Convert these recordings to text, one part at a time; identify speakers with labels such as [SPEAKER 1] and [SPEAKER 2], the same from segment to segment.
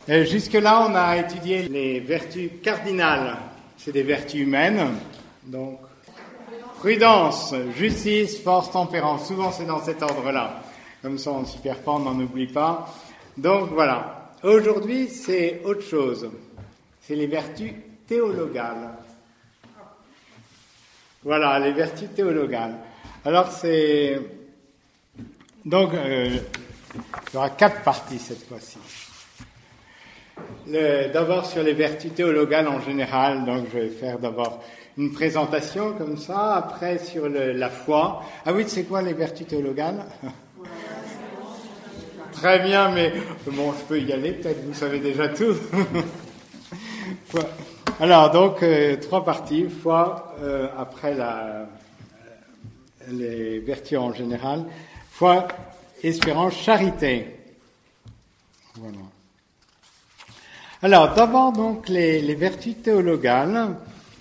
[SPEAKER 1] Jusque-là, on a étudié les vertus cardinales. C'est des vertus humaines. Donc, prudence, justice, force, tempérance. Souvent, c'est dans cet ordre-là. Comme ça, on s'y perd pas, on n'en oublie pas. Donc, voilà. Aujourd'hui, c'est autre chose. C'est les vertus théologales. Voilà, les vertus théologales. Alors, c'est... Donc, il y aura 4 parties cette fois-ci. D'abord sur les vertus théologales en général, donc je vais faire d'abord une présentation comme ça, après sur la foi. Ah oui, c'est quoi les vertus théologales? Très bien, mais bon, je peux y aller, peut-être vous savez déjà tout. Alors, donc, 3 parties, foi, après les vertus en général, foi, espérance, charité. Voilà. Alors, d'abord, donc, les vertus théologales.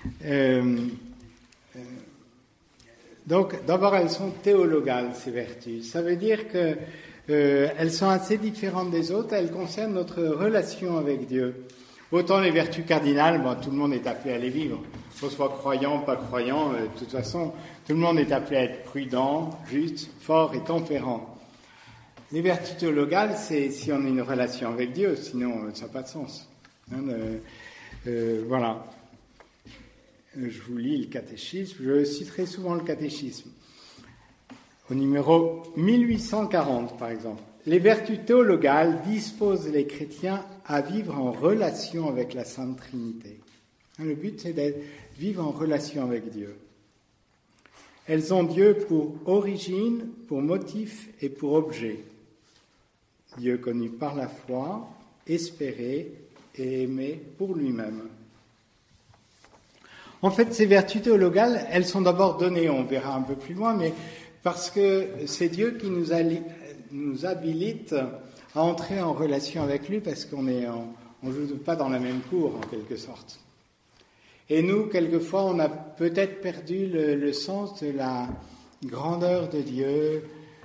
[SPEAKER 1] Donc, d'abord, elles sont théologales, ces vertus. Ça veut dire que elles sont assez différentes des autres. Elles concernent notre relation avec Dieu. Autant les vertus cardinales, bon, tout le monde est appelé à les vivre. Qu'on soit croyant, pas croyant, de toute façon, tout le monde est appelé à être prudent, juste, fort et tempérant. Les vertus théologales, c'est si on a une relation avec Dieu, sinon ça n'a pas de sens. Voilà. Je vous lis le catéchisme. Je citerai souvent le catéchisme. Au numéro 1840, par exemple. Les vertus théologales disposent les chrétiens à vivre en relation avec la Sainte Trinité. Le but, c'est de vivre en relation avec Dieu. Elles ont Dieu pour origine, pour motif et pour objet. Dieu connu par la foi, espéré et aimé pour lui-même. En fait, ces vertus théologales, elles sont d'abord données, on verra un peu plus loin, mais parce que c'est Dieu qui nous habilite à entrer en relation avec lui, parce qu'on on joue pas dans la même cour, en quelque sorte. Et nous, quelquefois, on a peut-être perdu le sens de la grandeur de Dieu.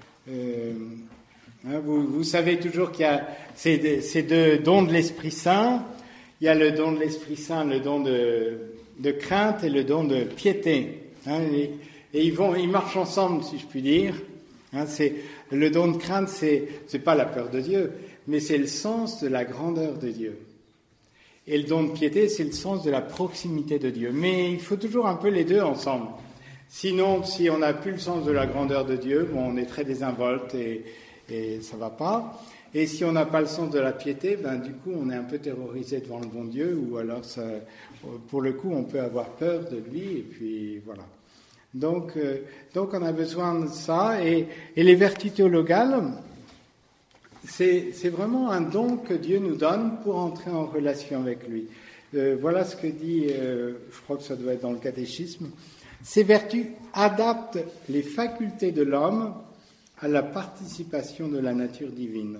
[SPEAKER 1] Vous savez toujours qu'il y a ces 2 dons de l'Esprit Saint. Il y a le don de l'Esprit Saint, le don de crainte et le don de piété. Et ils marchent ensemble, si je puis dire. Le don de crainte, c'est pas la peur de Dieu, mais c'est le sens de la grandeur de Dieu. Et le don de piété, c'est le sens de la proximité de Dieu. Mais il faut toujours un peu les 2 ensemble. Sinon, si on n'a plus le sens de la grandeur de Dieu, bon, on est très désinvolte et ça va pas. Et si on n'a pas le sens de la piété, du coup, on est un peu terrorisé devant le bon Dieu, ou alors, pour le coup, on peut avoir peur de lui, et puis voilà. Donc on a besoin de ça, et les vertus théologales, c'est vraiment un don que Dieu nous donne pour entrer en relation avec lui. Voilà ce que dit, je crois que ça doit être dans le catéchisme. Ces vertus adaptent les facultés de l'homme à la participation de la nature divine.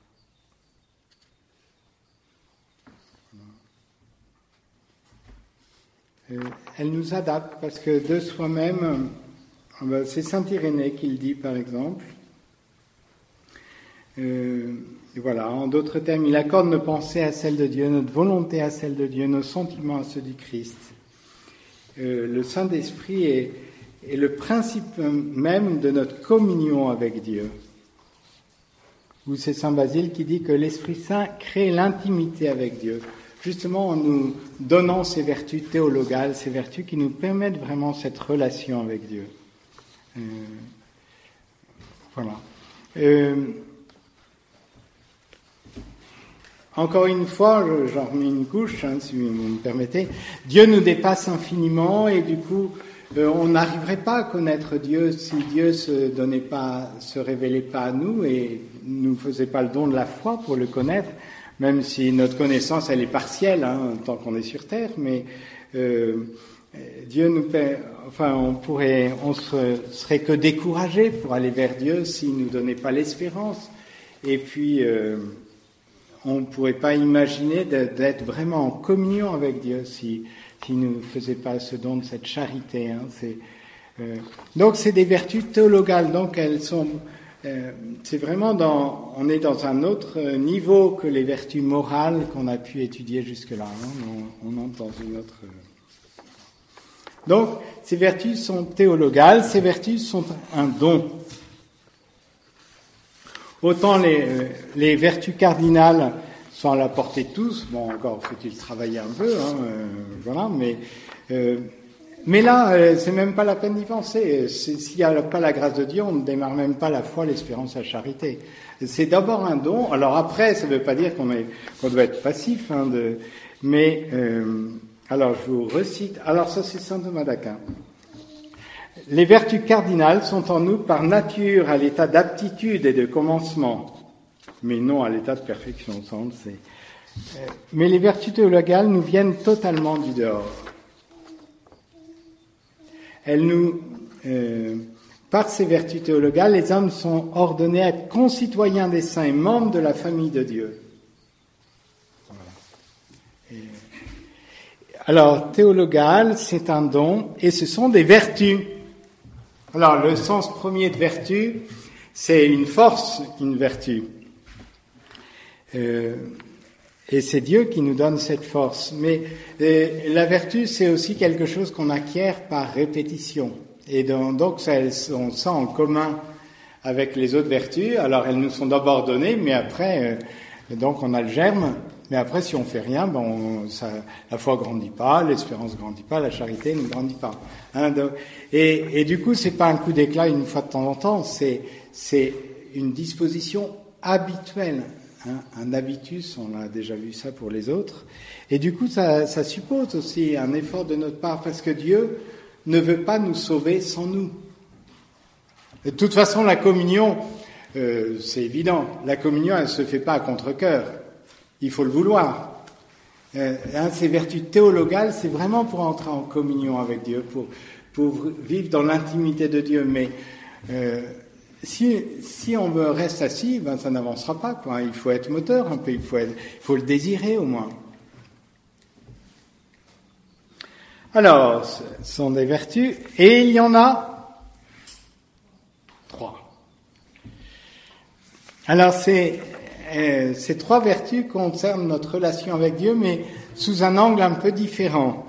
[SPEAKER 1] Elle nous adapte parce que de soi-même, c'est saint Irénée qui le dit par exemple. Voilà, en d'autres termes, il accorde nos pensées à celles de Dieu, notre volonté à celle de Dieu, nos sentiments à ceux du Christ. Le Saint-Esprit est le principe même de notre communion avec Dieu. Ou c'est saint Basile qui dit que l'Esprit Saint crée l'intimité avec Dieu, justement en nous donnant ces vertus théologales, ces vertus qui nous permettent vraiment cette relation avec Dieu. Voilà. Encore une fois, j'en remets une couche, si vous me permettez. Dieu nous dépasse infiniment et du coup, on n'arriverait pas à connaître Dieu si Dieu se révélait pas à nous et nous faisait pas le don de la foi pour le connaître, même si notre connaissance elle est partielle, tant qu'on est sur terre, mais Dieu nous on serait que découragé pour aller vers Dieu s'il nous donnait pas l'espérance. Et puis on ne pourrait pas imaginer d'être vraiment en communion avec Dieu s'il ne nous faisait pas ce don de cette charité. Donc c'est des vertus théologales, donc elles sont c'est vraiment on est dans un autre niveau que les vertus morales qu'on a pu étudier jusque-là. Hein. On entre dans une autre. Donc, ces vertus sont théologales, ces vertus sont un don. Autant les vertus cardinales sont à la portée de tous, bon, encore faut-il travailler un peu, hein, voilà, mais là, c'est même pas la peine d'y penser. S'il n'y a pas la grâce de Dieu, on ne démarre même pas la foi, l'espérance, la charité. C'est d'abord un don. Alors après, ça ne veut pas dire qu'on doit être passif, hein, mais alors je vous recite. Alors ça, c'est saint Thomas d'Aquin. Les vertus cardinales sont en nous par nature à l'état d'aptitude et de commencement, mais non à l'état de perfection. Ça, on le sait. Mais les vertus théologales nous viennent totalement du dehors. Par ces vertus théologales, les hommes sont ordonnés à être concitoyens des saints et membres de la famille de Dieu. Voilà. Alors, théologal, c'est un don, et ce sont des vertus. Alors, le sens premier de vertu, c'est une force, une vertu. Et c'est Dieu qui nous donne cette force. Mais la vertu, c'est aussi quelque chose qu'on acquiert par répétition. Et donc, on sent en commun avec les autres vertus. Alors, elles nous sont d'abord données, mais après, donc on a le germe. Mais après, si on fait rien, la foi grandit pas, l'espérance grandit pas, la charité ne grandit pas. Hein, et du coup, c'est pas un coup d'éclat une fois de temps en temps. C'est une disposition habituelle. Hein, un habitus, on a déjà vu ça pour les autres. Et du coup, ça suppose aussi un effort de notre part, parce que Dieu ne veut pas nous sauver sans nous. De toute façon, la communion, c'est évident, la communion, elle ne se fait pas à contre-cœur. Il faut le vouloir. Ces vertus théologales, c'est vraiment pour entrer en communion avec Dieu, pour vivre dans l'intimité de Dieu. Mais si on reste assis, ça n'avancera pas, quoi. Il faut être moteur un peu, il faut le désirer au moins. Alors, ce sont des vertus, et il y en a 3. Alors, ces 3 vertus concernent notre relation avec Dieu, mais sous un angle un peu différent.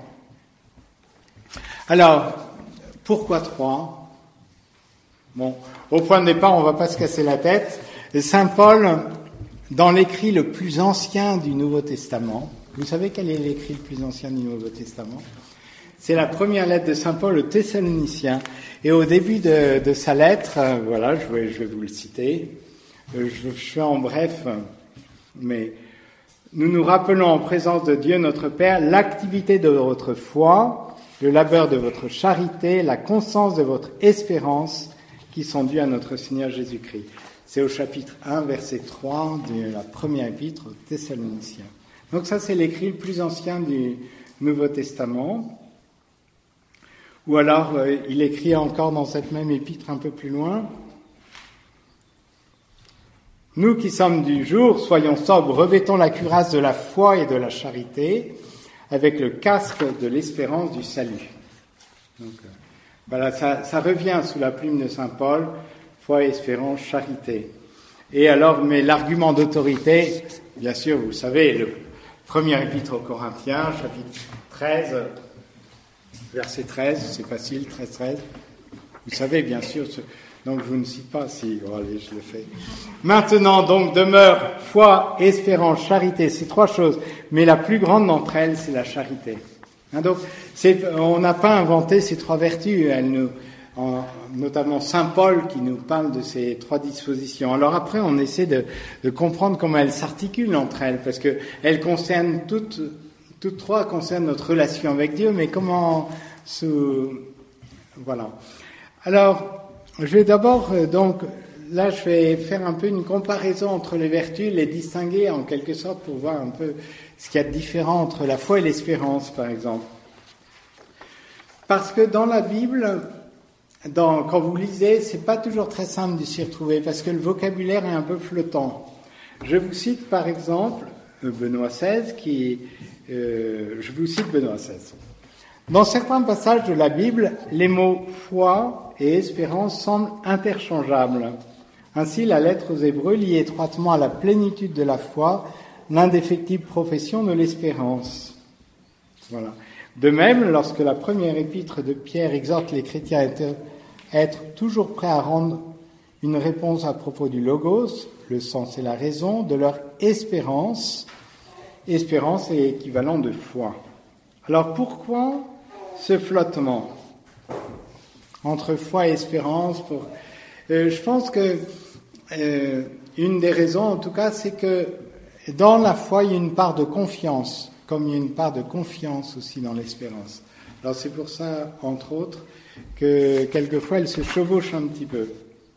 [SPEAKER 1] Alors, pourquoi 3 ? Bon, au point de départ, on ne va pas se casser la tête. Saint Paul, dans l'écrit le plus ancien du Nouveau Testament, vous savez quel est l'écrit le plus ancien du Nouveau Testament ? C'est la première lettre de Saint Paul aux Thessaloniciens. Et au début de sa lettre, voilà, je vais vous le citer. Je fais en bref, mais nous nous rappelons en présence de Dieu notre Père l'activité de votre foi, le labeur de votre charité, la constance de votre espérance qui sont dus à notre Seigneur Jésus-Christ. C'est au chapitre 1, verset 3 de la première épître aux Thessaloniciens. Donc ça, c'est l'écrit le plus ancien du Nouveau Testament. Ou alors, il écrit encore dans cette même épître un peu plus loin. Nous qui sommes du jour, soyons sobres, revêtons la cuirasse de la foi et de la charité, avec le casque de l'espérance du salut. Donc, voilà, ça revient sous la plume de Saint Paul, foi, espérance, charité. Et alors, mais l'argument d'autorité, bien sûr, vous savez, le premier épître aux Corinthiens, chapitre 13, verset 13, c'est facile, 13. Vous savez, bien sûr, donc je vous ne cite pas, si, oh, allez, je le fais. Maintenant, donc, demeure foi, espérance, charité, ces 3 choses, mais la plus grande d'entre elles, c'est la charité. Hein, donc, on n'a pas inventé ces 3 vertus, notamment Saint Paul qui nous parle de ces 3 dispositions. Alors après, on essaie de comprendre comment elles s'articulent entre elles, parce que elles concernent toutes 3 concernent notre relation avec Dieu, mais comment voilà. Alors, je vais d'abord, donc, là, je vais faire un peu une comparaison entre les vertus, les distinguer en quelque sorte pour voir un peu ce qu'il y a de différent entre la foi et l'espérance, par exemple. Parce que dans la Bible, quand vous lisez, c'est pas toujours très simple de s'y retrouver, parce que le vocabulaire est un peu flottant. Je vous cite, par exemple, Benoît XVI, je vous cite Benoît XVI. Dans certains passages de la Bible, les mots foi et espérance semblent interchangeables. Ainsi, la lettre aux Hébreux lie étroitement à la plénitude de la foi l'indéfectible profession de l'espérance. Voilà. De même, lorsque la première épître de Pierre exhorte les chrétiens à être toujours prêts à rendre une réponse à propos du logos, le sens et la raison de leur espérance. Espérance est équivalent de foi. Alors pourquoi ce flottement entre foi et espérance je pense que une des raisons, en tout cas, c'est que dans la foi, il y a une part de confiance, comme il y a une part de confiance aussi dans l'espérance. Alors c'est pour ça, entre autres, que quelquefois elle se chevauche un petit peu.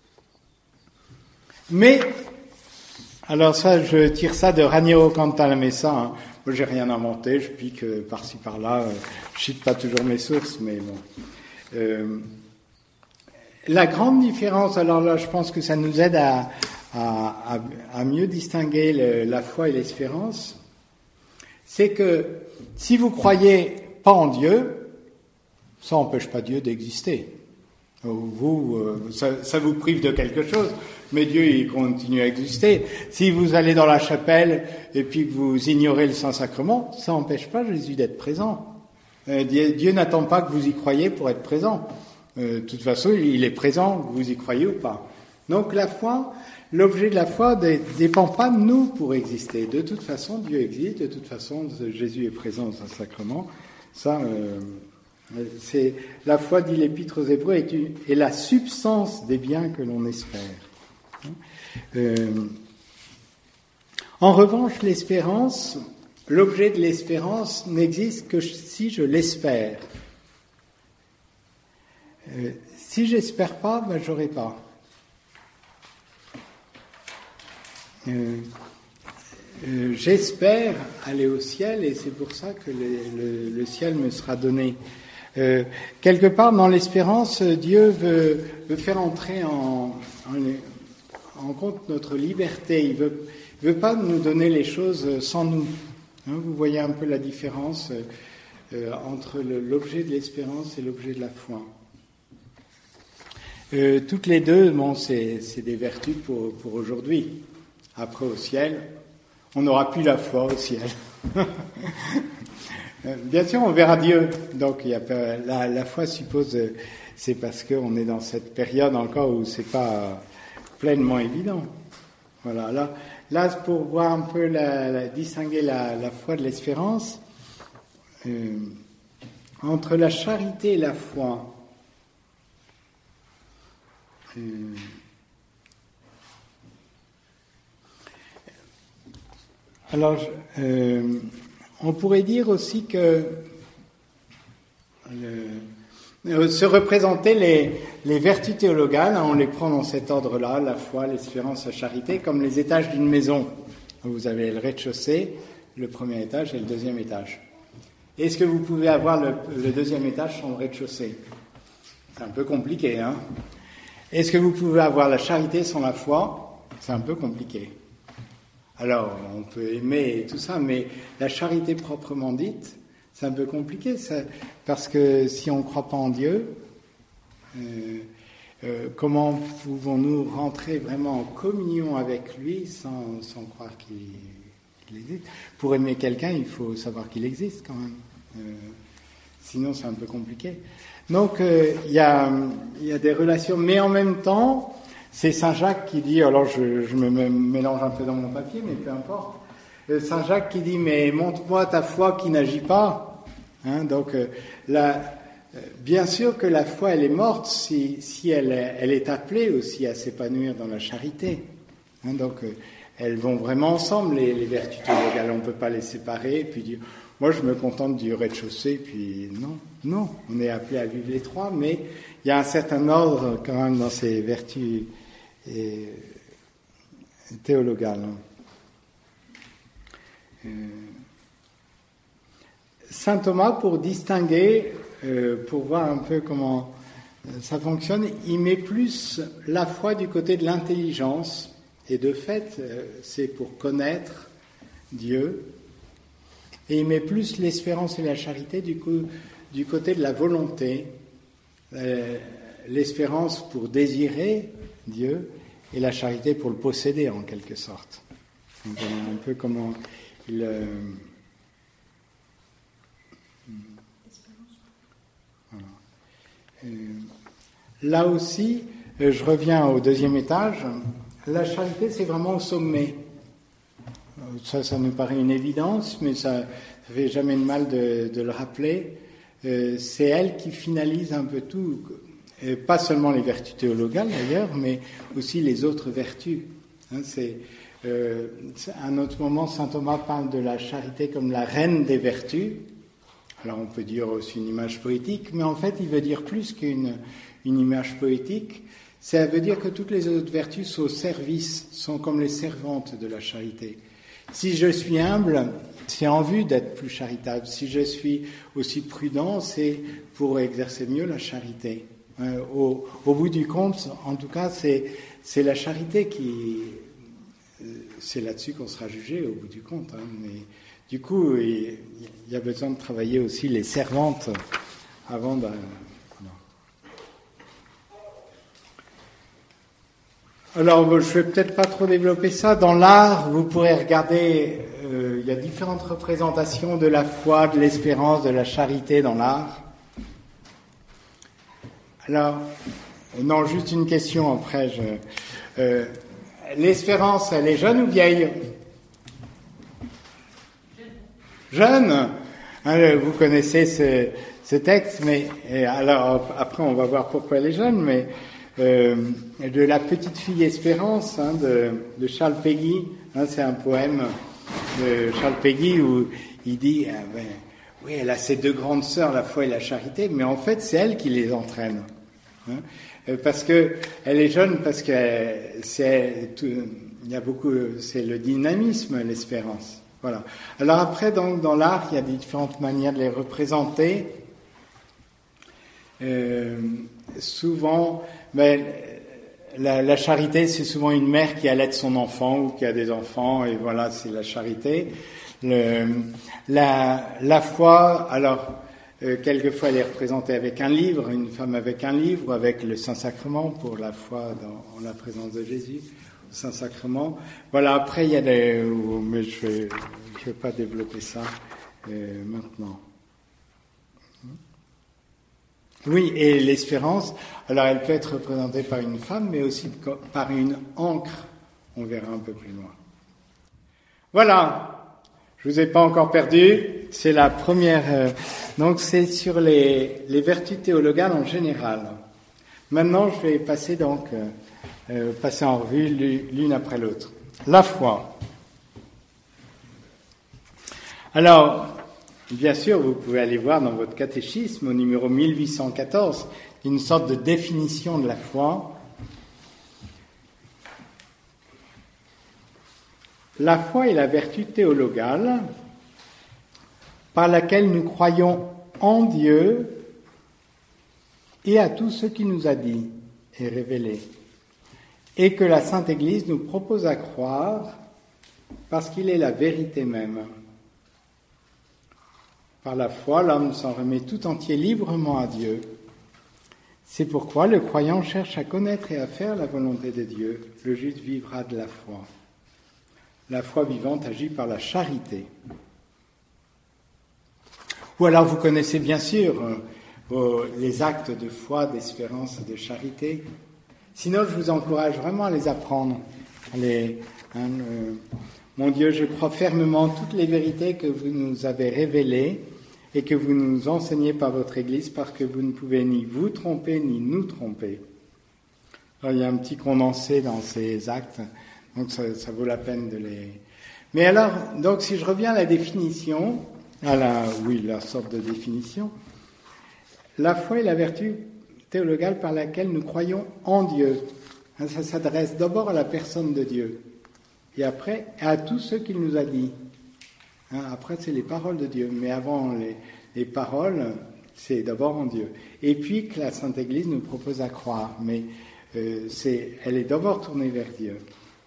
[SPEAKER 1] Mais, alors ça, je tire ça de Raniero Cantalamessa. Moi, j'ai rien inventé, je pique par-ci par-là, je cite pas toujours mes sources, mais bon. La grande différence, alors là, je pense que ça nous aide à mieux distinguer la foi et l'espérance, c'est que si vous croyez pas en Dieu, ça n'empêche pas Dieu d'exister. Ça vous prive de quelque chose, mais Dieu, il continue à exister. Si vous allez dans la chapelle et puis que vous ignorez le Saint-Sacrement, ça n'empêche pas Jésus d'être présent. Dieu n'attend pas que vous y croyiez pour être présent. De toute façon, il est présent, que vous y croyez ou pas. Donc la foi, l'objet de la foi ne dépend pas de nous pour exister. De toute façon, Dieu existe, de toute façon, Jésus est présent dans un sacrement. Ça, c'est la foi, dit l'Épître aux Hébreux, est la substance des biens que l'on espère. En revanche, l'espérance, l'objet de l'espérance n'existe que si je l'espère. Si j'espère pas, ben j'aurai pas. J'espère aller au ciel et c'est pour ça que le ciel me sera donné. Quelque part dans l'espérance, Dieu veut faire entrer en compte notre liberté. Il veut pas nous donner les choses sans nous. Vous voyez un peu la différence entre l'objet de l'espérance et l'objet de la foi. Toutes les deux, bon, c'est des vertus pour aujourd'hui. Après, au ciel, on n'aura plus la foi au ciel. Bien sûr, on verra Dieu. Donc, la foi suppose, c'est parce qu'on est dans cette période encore où c'est pas pleinement évident. Voilà. Là, pour voir un peu distinguer la foi de l'espérance, entre la charité et la foi. Alors, on pourrait dire aussi que se représenter les vertus théologales, on les prend dans cet ordre-là, la foi, l'espérance, la charité, comme les étages d'une maison. Vous avez le rez-de-chaussée, le premier étage et le deuxième étage. Est-ce que vous pouvez avoir le deuxième étage sans le rez-de-chaussée? C'est un peu compliqué, hein? Est-ce que vous pouvez avoir la charité sans la foi? C'est un peu compliqué. Alors, on peut aimer et tout ça, mais la charité proprement dite, c'est un peu compliqué, parce que si on ne croit pas en Dieu, comment pouvons-nous rentrer vraiment en communion avec lui sans croire qu'il existe? Pour aimer quelqu'un, il faut savoir qu'il existe quand même. Sinon, c'est un peu compliqué. Donc, il y a des relations, mais en même temps, c'est Saint Jacques qui dit, alors je me mélange un peu dans mon papier, mais peu importe, Saint Jacques qui dit, mais montre-moi ta foi qui n'agit pas. Donc, bien sûr que la foi, elle est morte si elle est appelée aussi à s'épanouir dans la charité. Donc, elles vont vraiment ensemble, les vertus théologales, on ne peut pas les séparer, et puis dire, moi je me contente du rez-de-chaussée, puis non, on est appelé à vivre les trois, mais il y a un certain ordre quand même dans ces vertus théologales. Saint Thomas, pour distinguer, pour voir un peu comment ça fonctionne, il met plus la foi du côté de l'intelligence, et de fait, c'est pour connaître Dieu, et il met plus l'espérance et la charité du côté de la volonté, l'espérance pour désirer Dieu, et la charité pour le posséder en quelque sorte. Donc voilà un peu comment il... Là aussi, je reviens au deuxième étage, la charité c'est vraiment au sommet. Ça nous paraît une évidence, mais ça ne fait jamais de mal de le rappeler. C'est elle qui finalise un peu tout, pas seulement les vertus théologales d'ailleurs, mais aussi les autres vertus. À un autre moment, saint Thomas parle de la charité comme la reine des vertus. Alors on peut dire aussi une image poétique, mais en fait il veut dire plus qu'une image poétique. Ça veut dire que toutes les autres vertus sont au service, sont comme les servantes de la charité. Si je suis humble, c'est en vue d'être plus charitable. Si je suis aussi prudent, c'est pour exercer mieux la charité. Au bout du compte, en tout cas, c'est la charité qui... C'est là-dessus qu'on sera jugé au bout du compte. Mais du coup, il y a besoin de travailler aussi les servantes avant de... Alors, je ne vais peut-être pas trop développer ça. Dans l'art, vous pourrez regarder, il y a différentes représentations de la foi, de l'espérance, de la charité dans l'art. Alors, non, juste une question après. L'espérance, elle est jeune ou vieille ? Jeune. Vous connaissez ce texte, mais alors après on va voir pourquoi elle est jeune, mais de la petite fille Espérance de Charles Péguy. C'est un poème de Charles Péguy où il dit oui, elle a ses deux grandes sœurs, la foi et la charité, mais en fait c'est elle qui les entraîne. Parce que elle est jeune, parce que c'est le dynamisme, l'espérance. Voilà. Alors après, dans l'art, il y a différentes manières de les représenter. Souvent, la charité, c'est souvent une mère qui allait son enfant ou qui a des enfants, et voilà, c'est la charité. La foi, alors, quelquefois elle est représentée avec un livre, une femme avec un livre, avec le Saint-Sacrement pour la foi en la présence de Jésus, le Saint-Sacrement. Voilà, après il y a mais je vais pas développer ça maintenant. Oui, et l'espérance, alors elle peut être représentée par une femme, mais aussi par une ancre. On verra un peu plus loin. Voilà, je vous ai pas encore perdu. C'est la première. Donc c'est sur les vertus théologales en général. Maintenant, je vais passer en revue l'une après l'autre. La foi. Alors, bien sûr, vous pouvez aller voir dans votre catéchisme au numéro 1814 une sorte de définition de la foi. La foi est la vertu théologale par laquelle nous croyons en Dieu et à tout ce qu'il nous a dit et révélé, et que la Sainte Église nous propose à croire parce qu'il est la vérité même. Par la foi, l'homme s'en remet tout entier librement à Dieu. C'est pourquoi le croyant cherche à connaître et à faire la volonté de Dieu. Le juste vivra de la foi. La foi vivante agit par la charité. Ou alors vous connaissez bien sûr les actes de foi, d'espérance et de charité. Sinon, je vous encourage vraiment à les apprendre. Mon Dieu, je crois fermement en toutes les vérités que vous nous avez révélées et que vous nous enseignez par votre Église, parce que vous ne pouvez ni vous tromper ni nous tromper. Alors, il y a un petit condensé dans ces actes, donc ça vaut la peine de les... Mais alors, donc si je reviens à la définition, la sorte de définition, la foi est la vertu théologale par laquelle nous croyons en Dieu. Ça s'adresse d'abord à la personne de Dieu, et après à tout ce qu'il nous a dit. Après, c'est les paroles de Dieu, mais avant les paroles, c'est d'abord en Dieu. Et puis que la Sainte Église nous propose à croire, mais elle est d'abord tournée vers Dieu.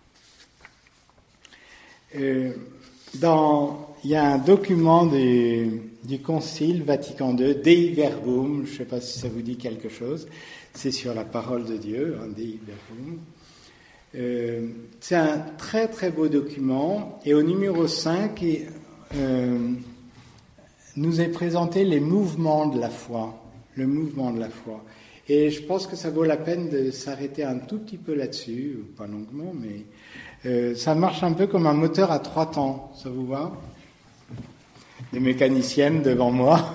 [SPEAKER 1] Il y a un document du Concile Vatican II, Dei Verbum, je ne sais pas si ça vous dit quelque chose, c'est sur la parole de Dieu, Dei Verbum. C'est un très très beau document, et au numéro 5, nous est présenté les mouvements de la foi, le mouvement de la foi. Et je pense que ça vaut la peine de s'arrêter un tout petit peu là-dessus, pas longuement, mais ça marche un peu comme un moteur à 3 temps, ça vous va? Des mécaniciennes devant moi.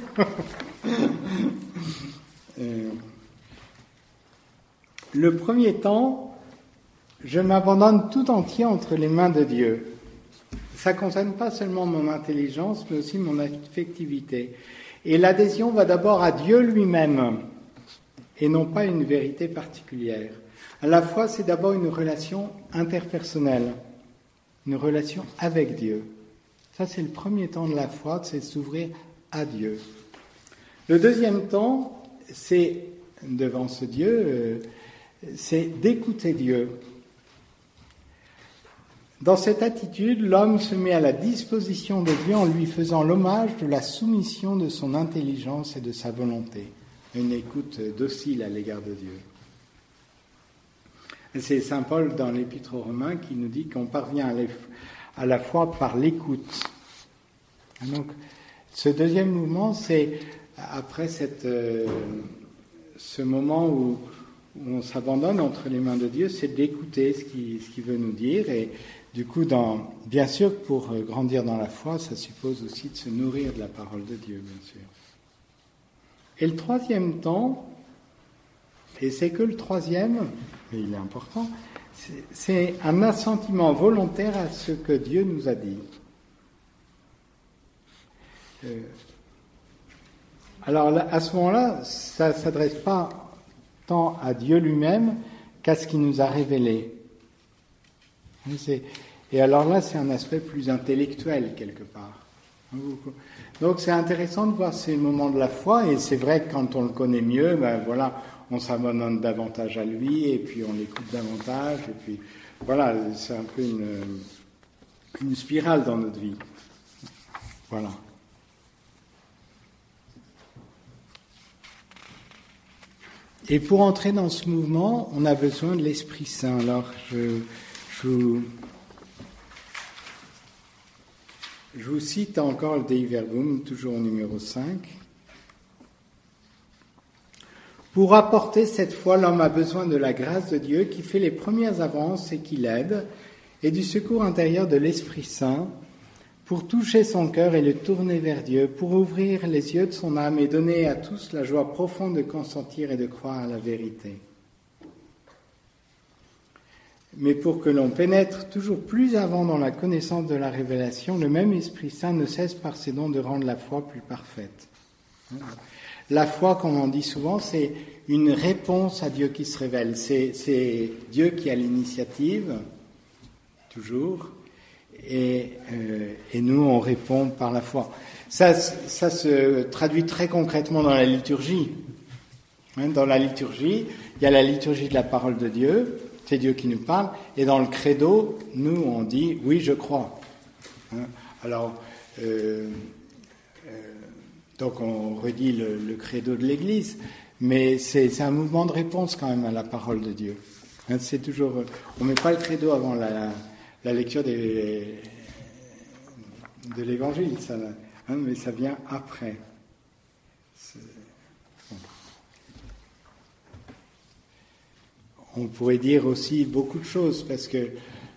[SPEAKER 1] Le premier temps, je m'abandonne tout entier entre les mains de Dieu. Ça ne concerne pas seulement mon intelligence, mais aussi mon affectivité. Et l'adhésion va d'abord à Dieu lui-même, et non pas une vérité particulière. À la fois, c'est d'abord une relation interpersonnelle, une relation avec Dieu. Ça, c'est le premier temps de la foi, c'est s'ouvrir à Dieu. Le deuxième temps, c'est, devant ce Dieu, c'est d'écouter Dieu. Dans cette attitude, l'homme se met à la disposition de Dieu en lui faisant l'hommage de la soumission de son intelligence et de sa volonté. Une écoute docile à l'égard de Dieu. Et c'est saint Paul dans l'Épître aux Romains qui nous dit qu'on parvient à la foi par l'écoute. Donc, ce deuxième mouvement, c'est après ce moment où on s'abandonne entre les mains de Dieu, c'est d'écouter ce qu'il veut nous dire. Et du coup, bien sûr, pour grandir dans la foi, ça suppose aussi de se nourrir de la parole de Dieu, bien sûr. Et le troisième temps, et c'est que le troisième, mais il est important, c'est un assentiment volontaire à ce que Dieu nous a dit. Alors à ce moment-là, ça ne s'adresse pas tant à Dieu lui-même qu'à ce qu'il nous a révélé. Et alors là, c'est un aspect plus intellectuel quelque part. Donc c'est intéressant de voir ces moments de la foi, et c'est vrai que quand on le connaît mieux, ben voilà, on s'abandonne davantage à lui, et puis on l'écoute davantage, et puis voilà, c'est un peu une spirale dans notre vie. Voilà. Et pour entrer dans ce mouvement, on a besoin de l'Esprit Saint. Alors, je vous cite encore le Dei Verbum, toujours au numéro 5. Pour apporter cette foi, l'homme a besoin de la grâce de Dieu qui fait les premières avances et qui l'aide, et du secours intérieur de l'Esprit Saint, pour toucher son cœur et le tourner vers Dieu, pour ouvrir les yeux de son âme et donner à tous la joie profonde de consentir et de croire à la vérité. Mais pour que l'on pénètre toujours plus avant dans la connaissance de la révélation, le même Esprit Saint ne cesse par ses dons de rendre la foi plus parfaite. La foi, comme on dit souvent, c'est une réponse à Dieu qui se révèle. C'est Dieu qui a l'initiative, toujours, et nous, on répond par la foi. Ça se traduit très concrètement dans la liturgie. Dans la liturgie, il y a la liturgie de la parole de Dieu, c'est Dieu qui nous parle, et dans le credo, nous, on dit « oui, je crois ». Alors, donc on redit le credo de l'Église, mais c'est un mouvement de réponse quand même à la parole de Dieu. C'est toujours, on ne met pas le credo avant la lecture de l'Évangile, mais ça vient après. On pourrait dire aussi beaucoup de choses, parce que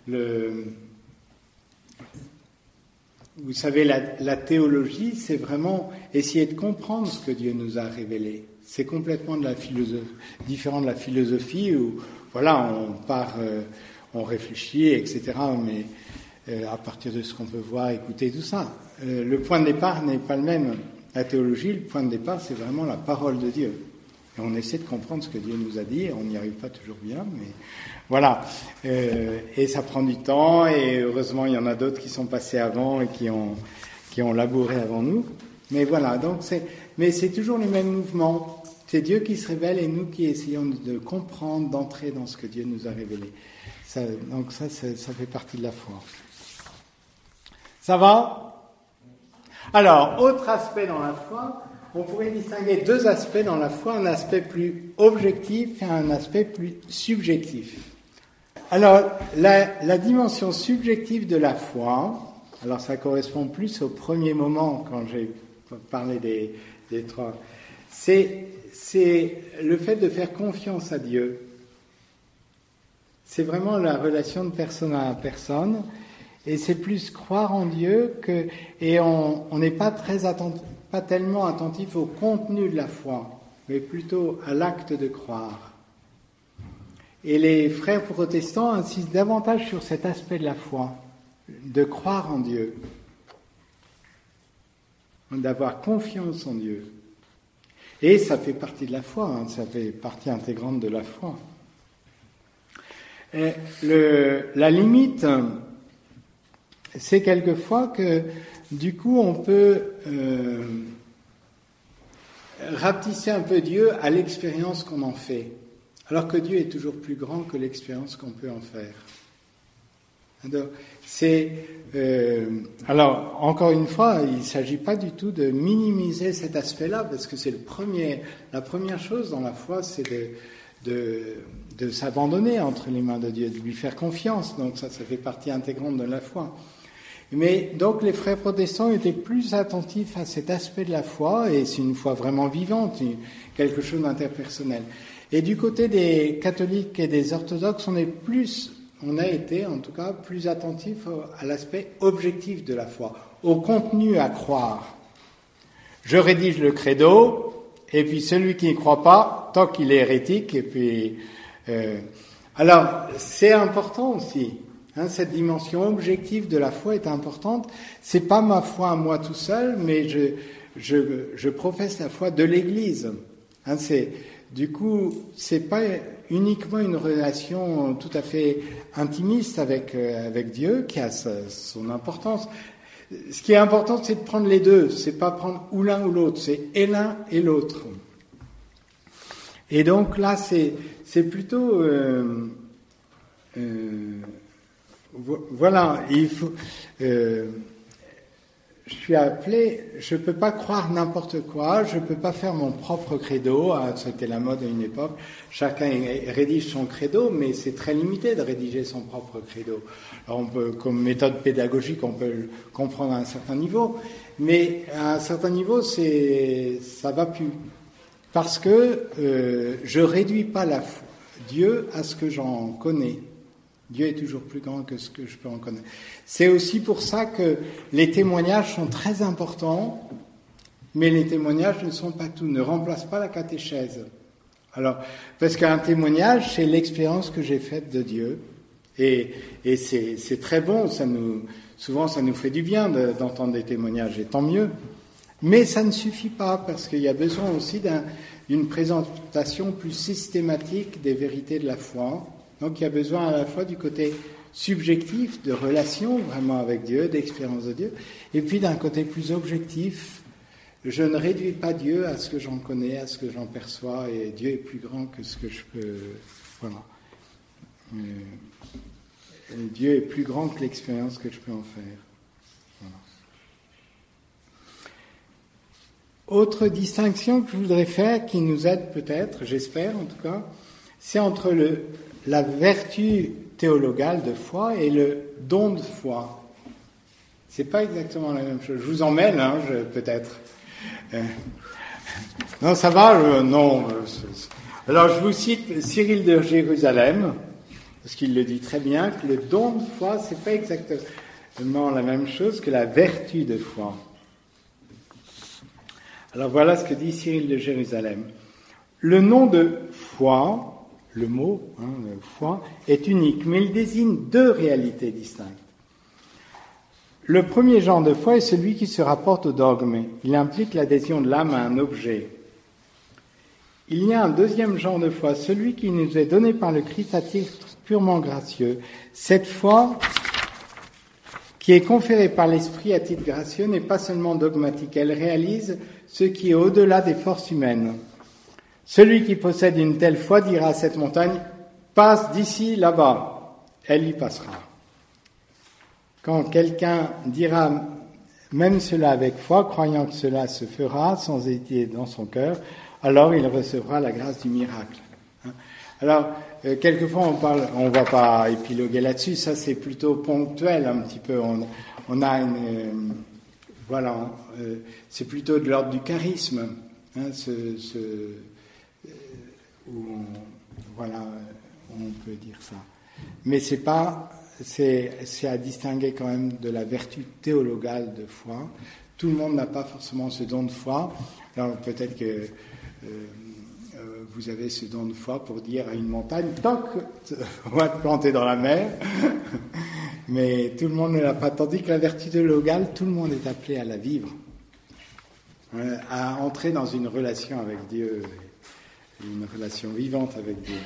[SPEAKER 1] vous savez, la théologie, c'est vraiment essayer de comprendre ce que Dieu nous a révélé. C'est complètement différent de la philosophie où, voilà, on part, on réfléchit, etc., mais à partir de ce qu'on peut voir, écouter, tout ça. Le point de départ n'est pas le même. La théologie, le point de départ, c'est vraiment la parole de Dieu. Et on essaie de comprendre ce que Dieu nous a dit, et on n'y arrive pas toujours bien, mais voilà. Et ça prend du temps, et heureusement, il y en a d'autres qui sont passés avant et qui ont labouré avant nous. Mais voilà, donc mais c'est toujours le même mouvement. C'est Dieu qui se révèle et nous qui essayons de comprendre, d'entrer dans ce que Dieu nous a révélé. Donc ça fait partie de la foi. Ça va ? Alors, autre aspect dans la foi, on pourrait distinguer deux aspects dans la foi, un aspect plus objectif et un aspect plus subjectif. Alors, la dimension subjective de la foi, alors ça correspond plus au premier moment quand j'ai parlé des trois, c'est le fait de faire confiance à Dieu. C'est vraiment la relation de personne à personne, et c'est plus croire en Dieu et on n'est pas pas tellement attentif au contenu de la foi, mais plutôt à l'acte de croire. Et les frères protestants insistent davantage sur cet aspect de la foi, de croire en Dieu, d'avoir confiance en Dieu. Et ça fait partie de la foi, ça fait partie intégrante de la foi. Et la limite, c'est quelquefois que, du coup, on peut rapetisser un peu Dieu à l'expérience qu'on en fait, alors que Dieu est toujours plus grand que l'expérience qu'on peut en faire. Alors, encore une fois, il ne s'agit pas du tout de minimiser cet aspect-là, parce que c'est la première chose dans la foi, c'est de s'abandonner entre les mains de Dieu, de lui faire confiance. Donc ça fait partie intégrante de la foi. Mais donc les frères protestants étaient plus attentifs à cet aspect de la foi, et c'est une foi vraiment vivante, quelque chose d'interpersonnel. Et du côté des catholiques et des orthodoxes, on a été en tout cas plus attentifs à l'aspect objectif de la foi, au contenu à croire. Je rédige le credo, et puis celui qui n'y croit pas, tant qu'il est hérétique, et puis... Alors, c'est important aussi, cette dimension objective de la foi est importante. C'est pas ma foi à moi tout seul, mais je professe la foi de l'Église. Du coup, c'est pas uniquement une relation tout à fait intimiste avec Dieu qui a son importance. Ce qui est important, c'est de prendre les deux. C'est pas prendre ou l'un ou l'autre, c'est et l'un et l'autre. Et donc là, c'est plutôt voilà. Il faut. Je suis appelé, je peux pas croire n'importe quoi, je peux pas faire mon propre credo, c'était la mode à une époque, chacun rédige son credo, mais c'est très limité de rédiger son propre credo. Alors on peut, comme méthode pédagogique, on peut le comprendre à un certain niveau, mais à un certain niveau, ça va plus. Parce que je réduis pas Dieu à ce que j'en connais. Dieu est toujours plus grand que ce que je peux en connaître. C'est aussi pour ça que les témoignages sont très importants, mais les témoignages ne sont pas tout, ne remplacent pas la catéchèse. Alors, parce qu'un témoignage, c'est l'expérience que j'ai faite de Dieu, et c'est très bon, souvent ça nous fait du bien d'entendre des témoignages, et tant mieux. Mais ça ne suffit pas, parce qu'il y a besoin aussi d'une présentation plus systématique des vérités de la foi. Donc il y a besoin à la fois du côté subjectif, de relation vraiment avec Dieu, d'expérience de Dieu, et puis d'un côté plus objectif. Je ne réduis pas Dieu à ce que j'en connais, à ce que j'en perçois, et Dieu est plus grand que ce que je peux... Voilà. Dieu est plus grand que l'expérience que je peux en faire. Voilà. Autre distinction que je voudrais faire, qui nous aide peut-être, j'espère en tout cas, c'est entre la vertu théologale de foi et le don de foi. C'est pas exactement la même chose. Je vous emmène, peut-être. Non, ça va, non. Alors, je vous cite Cyril de Jérusalem, parce qu'il le dit très bien, que le don de foi, c'est pas exactement la même chose que la vertu de foi. Alors, voilà ce que dit Cyril de Jérusalem. Le nom de foi, le mot, foi, est unique, mais il désigne deux réalités distinctes. Le premier genre de foi est celui qui se rapporte au dogme. Il implique l'adhésion de l'âme à un objet. Il y a un deuxième genre de foi, celui qui nous est donné par le Christ à titre purement gracieux. Cette foi, qui est conférée par l'Esprit à titre gracieux, n'est pas seulement dogmatique, elle réalise ce qui est au-delà des forces humaines. Celui qui possède une telle foi dira à cette montagne, passe d'ici là-bas, elle y passera. Quand quelqu'un dira même cela avec foi, croyant que cela se fera sans hésiter dans son cœur, alors il recevra la grâce du miracle. Alors, quelquefois on va pas épiloguer là-dessus, ça c'est plutôt ponctuel un petit peu. On a une... voilà, c'est plutôt de l'ordre du charisme, hein, voilà, on peut dire ça. Mais c'est à distinguer quand même de la vertu théologale de foi. Tout le monde n'a pas forcément ce don de foi. Alors peut-être que vous avez ce don de foi pour dire à une montagne, toc, on va te planter dans la mer. Mais tout le monde ne l'a pas. Tandis que la vertu théologale, tout le monde est appelé à la vivre, à entrer dans une relation avec Dieu, une relation vivante avec Dieu.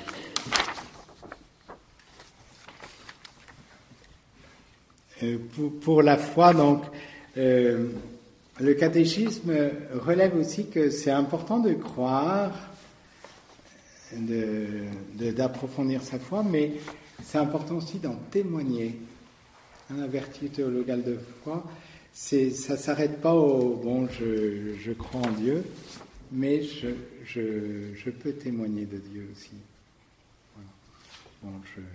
[SPEAKER 1] Pour la foi, donc, le catéchisme relève aussi que c'est important de croire, d'approfondir sa foi, mais c'est important aussi d'en témoigner. La vertu théologale de foi, ça ne s'arrête pas au « bon, je crois en Dieu », mais je peux témoigner de Dieu aussi. Voilà. Bon,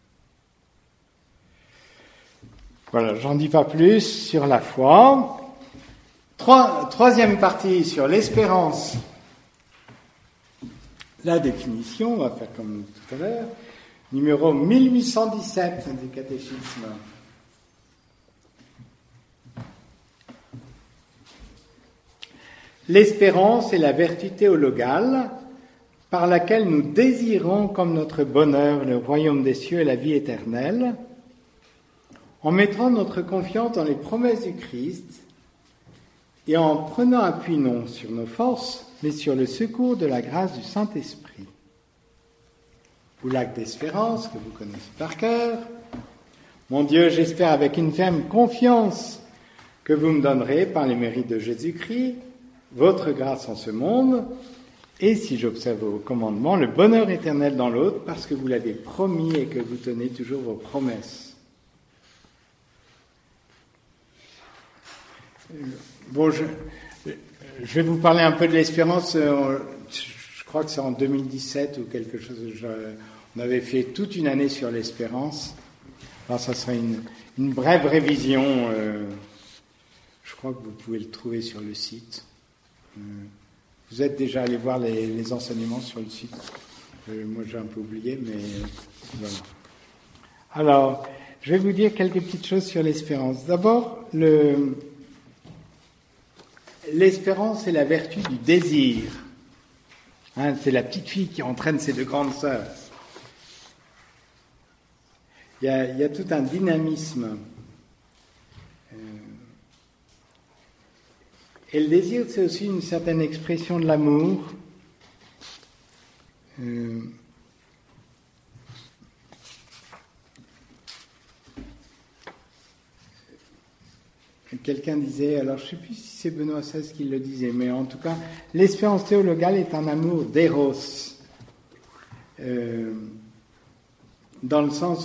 [SPEAKER 1] voilà, j'en dis pas plus sur la foi. Troisième partie sur l'espérance. La définition, on va faire comme tout à l'heure, numéro 1817 du catéchisme. L'espérance est la vertu théologale par laquelle nous désirons comme notre bonheur le royaume des cieux et la vie éternelle, en mettant notre confiance dans les promesses du Christ et en prenant appui non sur nos forces, mais sur le secours de la grâce du Saint-Esprit. Ou l'acte d'espérance que vous connaissez par cœur. Mon Dieu, j'espère avec une ferme confiance que vous me donnerez par les mérites de Jésus-Christ votre grâce en ce monde, et si j'observe vos commandements, le bonheur éternel dans l'autre, parce que vous l'avez promis et que vous tenez toujours vos promesses. Bon, je vais vous parler un peu de l'espérance. Je crois que c'est en 2017 ou quelque chose. On avait fait toute une année sur l'espérance. Alors, ça sera une brève révision. Je crois que vous pouvez le trouver sur le site. Vous êtes déjà allé voir les enseignements sur le site. Moi, j'ai un peu oublié, mais voilà. Alors, je vais vous dire quelques petites choses sur l'espérance. D'abord, l'espérance, c'est la vertu du désir. Hein, c'est la petite fille qui entraîne ses deux grandes sœurs. Il y a tout un dynamisme. Et le désir, c'est aussi une certaine expression de l'amour. Quelqu'un disait, alors je ne sais plus si c'est Benoît XVI qui le disait, mais en tout cas, l'espérance théologale est un amour d'éros. Dans le sens...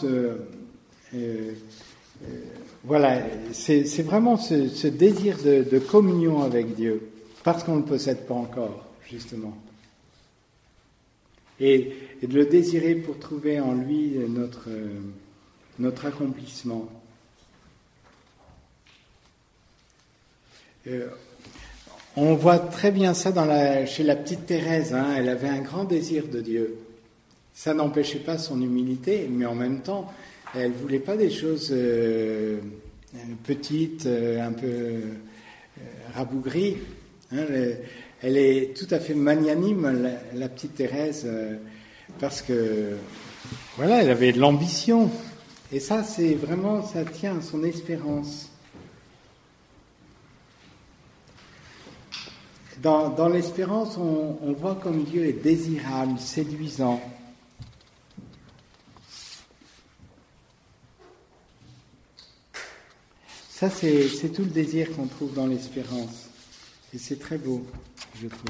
[SPEAKER 1] voilà, c'est vraiment ce désir de communion avec Dieu, parce qu'on ne le possède pas encore, justement. Et de le désirer pour trouver en lui notre accomplissement. On voit très bien ça chez la petite Thérèse, hein, elle avait un grand désir de Dieu. Ça n'empêchait pas son humilité, mais en même temps, elle ne voulait pas des choses petites, un peu rabougries. Hein, elle est tout à fait magnanime, la petite Thérèse, parce que, voilà, elle avait de l'ambition. Et ça, c'est vraiment, ça tient à son espérance. Dans l'espérance, on voit comme Dieu est désirable, séduisant. Ça, c'est tout le désir qu'on trouve dans l'espérance. Et c'est très beau, je trouve.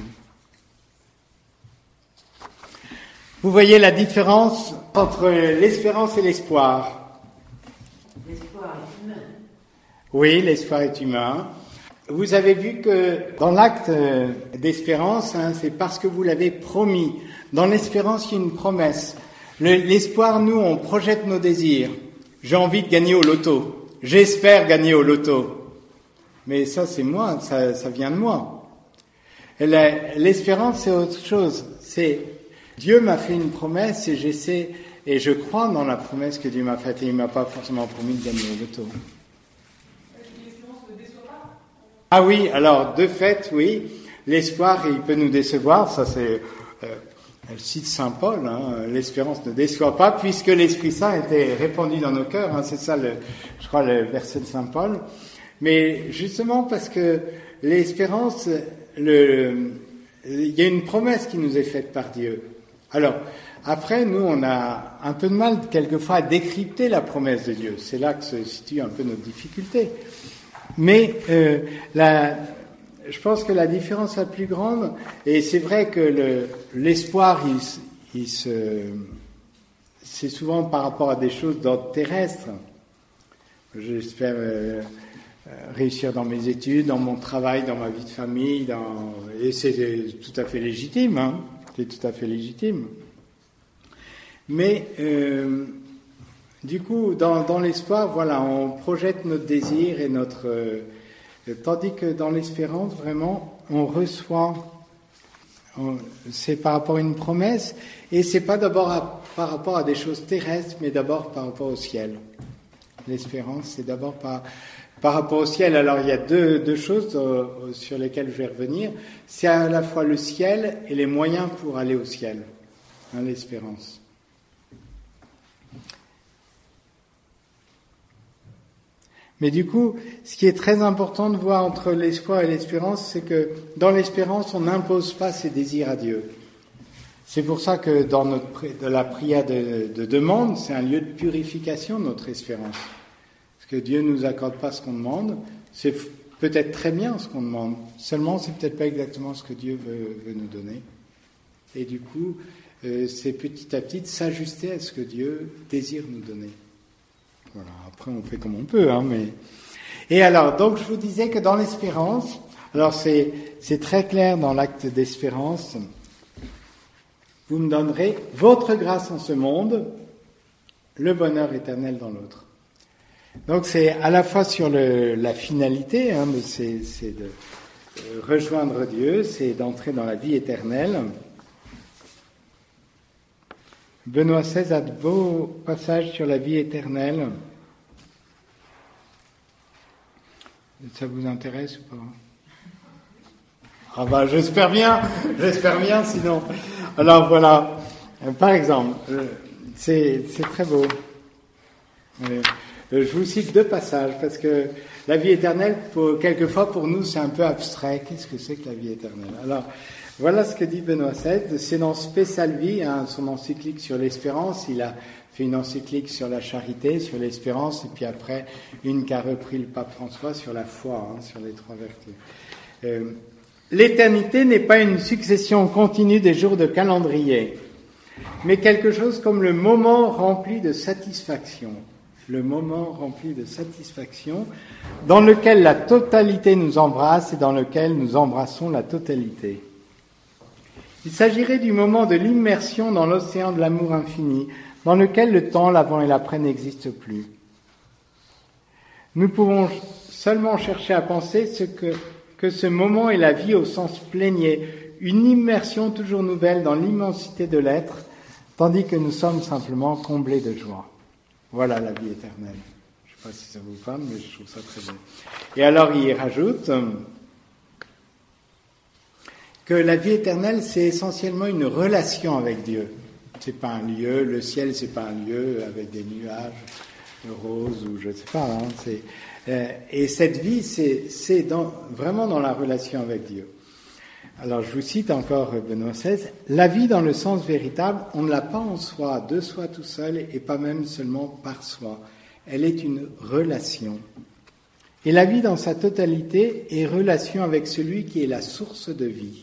[SPEAKER 1] Vous voyez la différence entre l'espérance et l'espoir.
[SPEAKER 2] L'espoir est humain.
[SPEAKER 1] Oui, l'espoir est humain. Vous avez vu que dans l'acte d'espérance, hein, c'est parce que vous l'avez promis. Dans l'espérance, il y a une promesse. L'espoir, nous, on projette nos désirs. J'ai envie de gagner au loto. J'espère gagner au loto. Mais ça, c'est moi, ça vient de moi. Et l'espérance, c'est autre chose. C'est Dieu m'a fait une promesse et j'essaie, et je crois dans la promesse que Dieu m'a faite et il m'a pas forcément promis de gagner au loto.
[SPEAKER 3] L'espérance ne déçoit pas?
[SPEAKER 1] Ah oui, alors, de fait, oui. L'espoir, il peut nous décevoir. Ça, c'est, elle cite Saint Paul, hein, l'espérance ne déçoit pas puisque l'Esprit Saint était répandu dans nos cœurs. Hein, c'est ça, je crois, le verset de Saint Paul. Mais justement parce que l'espérance, il y a une promesse qui nous est faite par Dieu. Alors, après, nous, on a un peu de mal, quelquefois, à décrypter la promesse de Dieu. C'est là que se situe un peu notre difficulté. Mais je pense que la différence la plus grande, et c'est vrai que l'espoir, c'est souvent par rapport à des choses d'ordre terrestre. J'espère réussir dans mes études, dans mon travail, dans ma vie de famille, et c'est tout à fait légitime, hein, c'est tout à fait légitime. Mais du coup, dans l'espoir, voilà, on projette notre désir et tandis que dans l'espérance, vraiment, on reçoit, c'est par rapport à une promesse, et c'est pas d'abord par rapport à des choses terrestres, mais d'abord par rapport au ciel. L'espérance, c'est d'abord par rapport au ciel. Alors, il y a deux choses sur lesquelles je vais revenir. C'est à la fois le ciel et les moyens pour aller au ciel, hein, l'espérance. Mais du coup, ce qui est très important de voir entre l'espoir et l'espérance, c'est que dans l'espérance, on n'impose pas ses désirs à Dieu. C'est pour ça que dans la prière de demande, c'est un lieu de purification, notre espérance. Parce que Dieu ne nous accorde pas ce qu'on demande. C'est peut-être très bien ce qu'on demande. Seulement, c'est peut-être pas exactement ce que Dieu veut nous donner. Et du coup, c'est petit à petit de s'ajuster à ce que Dieu désire nous donner. Voilà, après on fait comme on peut, hein, mais... Et alors, donc je vous disais que dans l'espérance, alors c'est très clair dans l'acte d'espérance, vous me donnerez votre grâce en ce monde, le bonheur éternel dans l'autre. Donc c'est à la fois sur la finalité, hein, c'est de rejoindre Dieu, c'est d'entrer dans la vie éternelle. Benoît XVI a de beaux passages sur la vie éternelle. Ça vous intéresse ou pas? Ah bah j'espère bien, sinon. Alors voilà, par exemple, c'est très beau. Je vous cite deux passages parce que la vie éternelle, quelquefois pour nous, c'est un peu abstrait. Qu'est-ce que c'est que la vie éternelle? Alors, voilà ce que dit Benoît XVI. C'est dans Spe Salvi, hein, son encyclique sur l'espérance. Il a fait une encyclique sur la charité, sur l'espérance, et puis après une qu'a repris le pape François sur la foi, hein, sur les trois vertus. L'éternité n'est pas une succession continue des jours de calendrier, mais quelque chose comme le moment rempli de satisfaction. Le moment rempli de satisfaction, dans lequel la totalité nous embrasse et dans lequel nous embrassons la totalité. Il s'agirait du moment de l'immersion dans l'océan de l'amour infini, dans lequel le temps, l'avant et l'après n'existent plus. Nous pouvons seulement chercher à penser que ce moment est la vie au sens plénier, une immersion toujours nouvelle dans l'immensité de l'être, tandis que nous sommes simplement comblés de joie. Voilà la vie éternelle. Je ne sais pas si ça vous parle, mais je trouve ça très bien. Et alors il rajoute que la vie éternelle, c'est essentiellement une relation avec Dieu. C'est pas un lieu, le ciel, c'est pas un lieu avec des nuages roses ou je ne sais pas. Hein, et cette vie, c'est vraiment dans la relation avec Dieu. Alors je vous cite encore Benoît XVI. La vie dans le sens véritable, on ne l'a pas en soi, de soi tout seul, et pas même seulement par soi. Elle est une relation. Et la vie dans sa totalité est relation avec celui qui est la source de vie.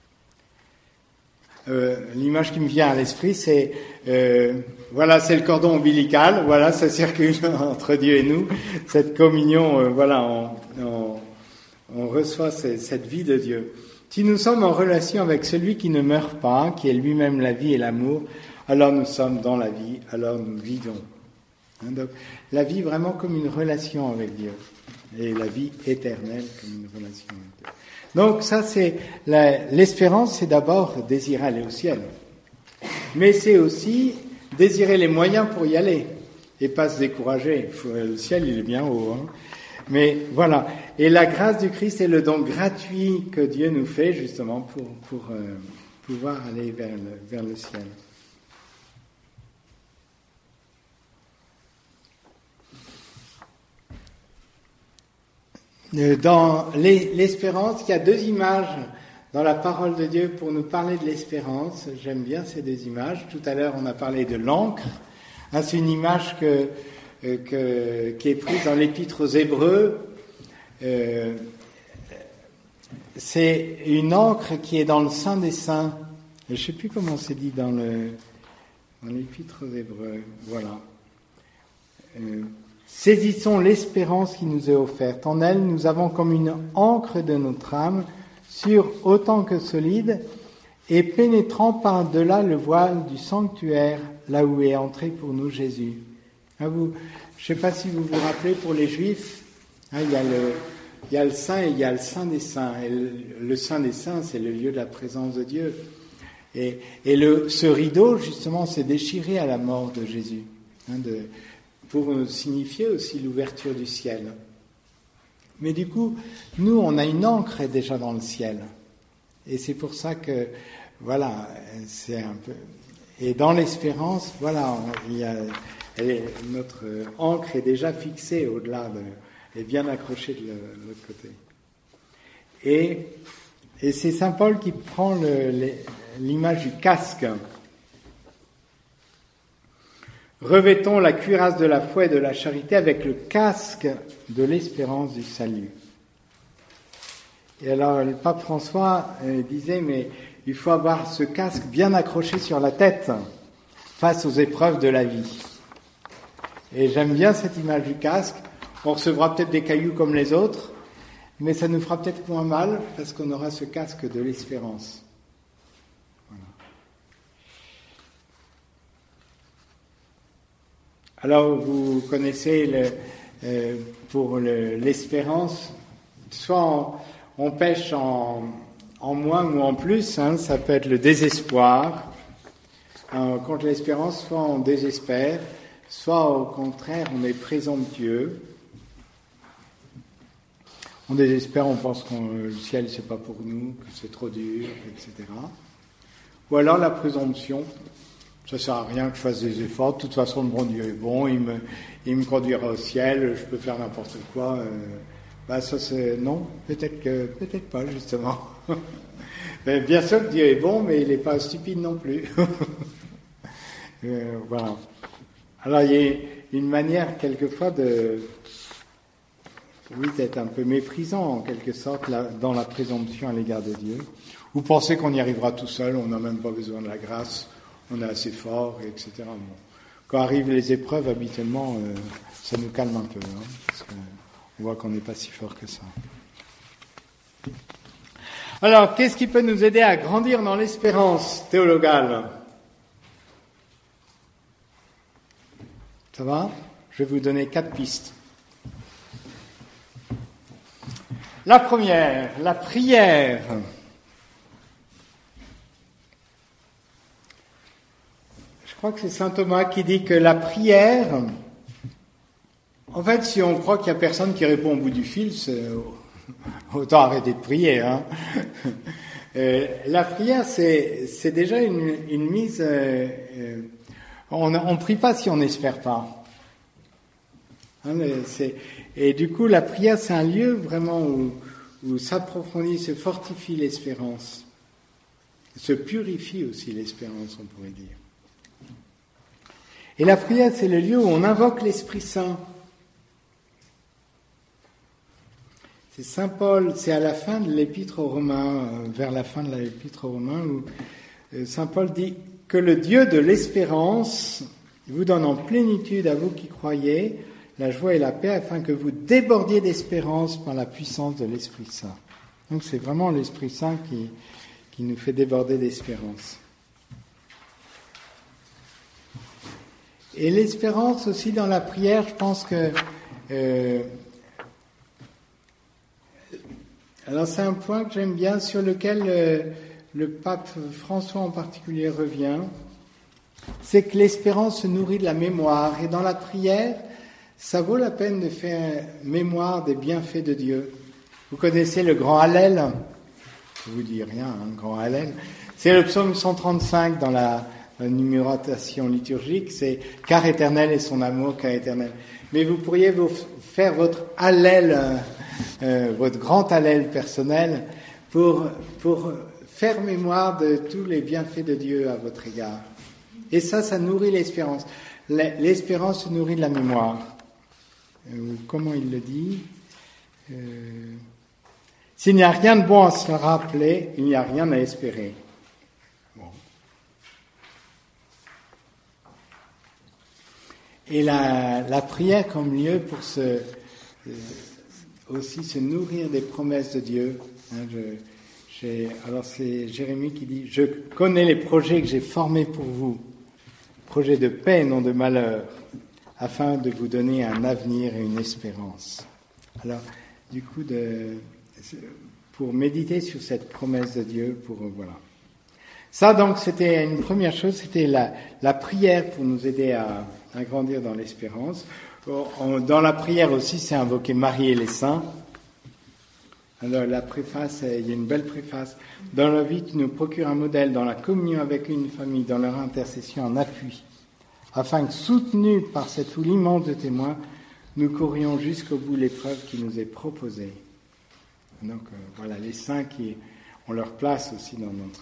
[SPEAKER 1] L'image qui me vient à l'esprit, c'est voilà, c'est le cordon ombilical. Voilà, ça circule entre Dieu et nous. Cette communion, voilà, on reçoit cette vie de Dieu. Si nous sommes en relation avec celui qui ne meurt pas, qui est lui-même la vie et l'amour, alors nous sommes dans la vie, alors nous vivons. Donc, la vie vraiment comme une relation avec Dieu. Et la vie éternelle comme une relation avec Dieu. Donc ça, c'est l'espérance, c'est d'abord désirer aller au ciel. Mais c'est aussi désirer les moyens pour y aller. Et pas se décourager. Le ciel, il est bien haut. Mais voilà. Et la grâce du Christ est le don gratuit que Dieu nous fait justement pour pouvoir aller vers le ciel. Dans l'espérance, il y a deux images dans la parole de Dieu pour nous parler de l'espérance. J'aime bien ces deux images. Tout à l'heure, on a parlé de l'encre. C'est une image qui est prise dans l'Épître aux Hébreux. C'est une encre qui est dans le Saint des Saints. Je ne sais plus comment c'est dit dans l'Épître aux Hébreux. Voilà. Saisissons l'espérance qui nous est offerte. En elle, nous avons comme une encre de notre âme, sûre autant que solide, et pénétrant par-delà le voile du sanctuaire, là où est entré pour nous Jésus. Je ne sais pas si vous vous rappelez, pour les Juifs, il y a le Saint et il y a le Saint des Saints. Et le Saint des Saints, c'est le lieu de la présence de Dieu. Et ce rideau, justement, s'est déchiré à la mort de Jésus, pour signifier aussi l'ouverture du ciel. Mais du coup, nous, on a une encre déjà dans le ciel. Et c'est pour ça que, voilà, c'est un peu... Et dans l'espérance, voilà, notre encre est déjà fixée au-delà, est bien accrochée de l'autre côté. Et c'est Saint Paul qui prend l'image du casque. Revêtons la cuirasse de la foi et de la charité avec le casque de l'espérance du salut. Et alors, le pape François disait, mais il faut avoir ce casque bien accroché sur la tête face aux épreuves de la vie. Et j'aime bien cette image du casque. On recevra peut-être des cailloux comme les autres, mais ça nous fera peut-être moins mal parce qu'on aura ce casque de l'espérance. Voilà. Alors, vous connaissez pour l'espérance, soit on pêche en moins ou en plus, ça peut être le désespoir. Contre l'espérance, soit on désespère, soit au contraire, on est présomptueux. On désespère, on pense que le ciel, c'est pas pour nous, que c'est trop dur, etc. Ou alors la présomption. Ça sert à rien que je fasse des efforts. De toute façon, le bon Dieu est bon. Il me conduira au ciel. Je peux faire n'importe quoi. Ça c'est non. Peut-être pas justement. Mais bien sûr que Dieu est bon, mais il n'est pas stupide non plus. Voilà. Alors il y a une manière quelquefois d'être un peu méprisant en quelque sorte dans la présomption à l'égard de Dieu. Ou penser qu'on y arrivera tout seul. On n'a même pas besoin de la grâce. On est assez fort, etc. Bon. Quand arrivent les épreuves, habituellement, ça nous calme un peu, parce qu'on voit qu'on n'est pas si fort que ça. Alors, qu'est-ce qui peut nous aider à grandir dans l'espérance théologale ? Ça va ? Je vais vous donner 4 pistes. La première, la prière. Je crois que c'est saint Thomas qui dit que la prière, en fait, si on croit qu'il n'y a personne qui répond au bout du fil, autant arrêter de prier. La prière, c'est déjà une mise... on ne prie pas si on n'espère pas. Et du coup, la prière, c'est un lieu vraiment où s'approfondit, se fortifie l'espérance. Se purifie aussi l'espérance, on pourrait dire. Et la prière, c'est le lieu où on invoque l'Esprit Saint. C'est Saint Paul, c'est à la fin de l'Épître aux Romains, vers la fin de l'Épître aux Romains, où Saint Paul dit que le Dieu de l'espérance vous donne en plénitude à vous qui croyez la joie et la paix, afin que vous débordiez d'espérance par la puissance de l'Esprit Saint. Donc c'est vraiment l'Esprit Saint qui nous fait déborder d'espérance. Et l'espérance aussi dans la prière, je pense que... alors c'est un point que j'aime bien, sur lequel le pape François en particulier revient, c'est que l'espérance se nourrit de la mémoire. Et dans la prière, ça vaut la peine de faire mémoire des bienfaits de Dieu. Vous connaissez le grand Hallel? Je vous dis rien, le grand Hallel. C'est le psaume 135 dans la numérotation liturgique, c'est « Car éternel est son amour, car éternel ». Mais vous pourriez vous faire votre Hallel, votre grand Hallel personnel, pour faire mémoire de tous les bienfaits de Dieu à votre égard. Et ça nourrit l'espérance. L'espérance se nourrit de la mémoire. Comment il le dit? S'il n'y a rien de bon à se rappeler, il n'y a rien à espérer. Bon. Et la prière comme lieu pour aussi se nourrir des promesses de Dieu. Alors c'est Jérémie qui dit « Je connais les projets que j'ai formés pour vous, projets de paix et non de malheur, afin de vous donner un avenir et une espérance. » Alors, du coup, pour méditer sur cette promesse de Dieu, voilà. Ça, donc, c'était une première chose, c'était la prière pour nous aider à grandir dans l'espérance. Dans la prière aussi, c'est invoquer Marie et les saints. Alors, la préface, il y a une belle préface. Dans la vie, tu nous procures un modèle dans la communion avec une famille, dans leur intercession en appui, afin que, soutenus par cette foule immense de témoins, nous courions jusqu'au bout l'épreuve qui nous est proposée. Donc, voilà, les saints qui ont leur place aussi dans notre...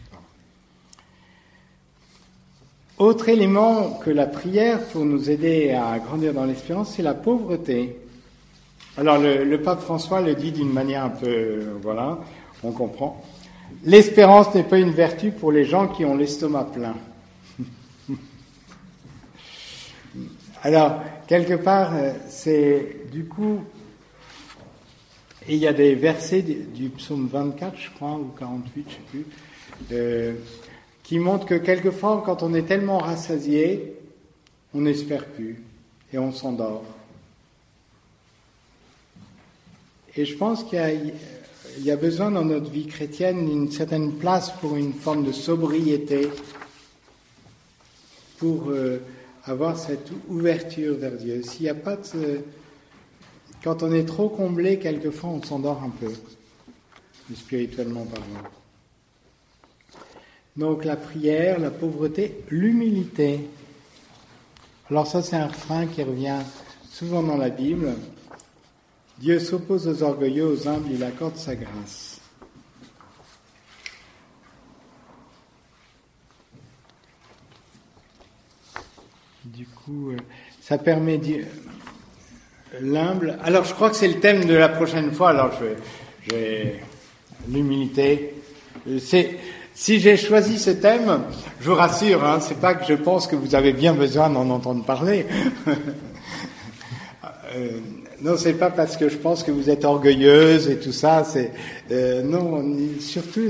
[SPEAKER 1] Autre élément que la prière pour nous aider à grandir dans l'espérance, c'est la pauvreté. Alors, le pape François le dit d'une manière un peu... voilà, on comprend. L'espérance n'est pas une vertu pour les gens qui ont l'estomac plein. Alors, quelque part, c'est du coup... Et il y a des versets du psaume 24, je crois, ou 48, je ne sais plus, qui montrent que quelquefois, quand on est tellement rassasié, on n'espère plus et on s'endort. Et je pense qu'il y a besoin dans notre vie chrétienne d'une certaine place pour une forme de sobriété, pour avoir cette ouverture vers Dieu. S'il n'y a pas de... Quand on est trop comblé, quelquefois on s'endort un peu, spirituellement parlant. Donc la prière, la pauvreté, l'humilité. Alors ça c'est un refrain qui revient souvent dans la Bible. Dieu s'oppose aux orgueilleux, aux humbles, il accorde sa grâce. Du coup, ça permet l'humble. Alors, je crois que c'est le thème de la prochaine fois. Alors, je vais l'humilité. Si j'ai choisi ce thème, je vous rassure, hein, c'est pas que je pense que vous avez bien besoin d'en entendre parler. Non, c'est pas parce que je pense que vous êtes orgueilleuse et tout ça. Non, surtout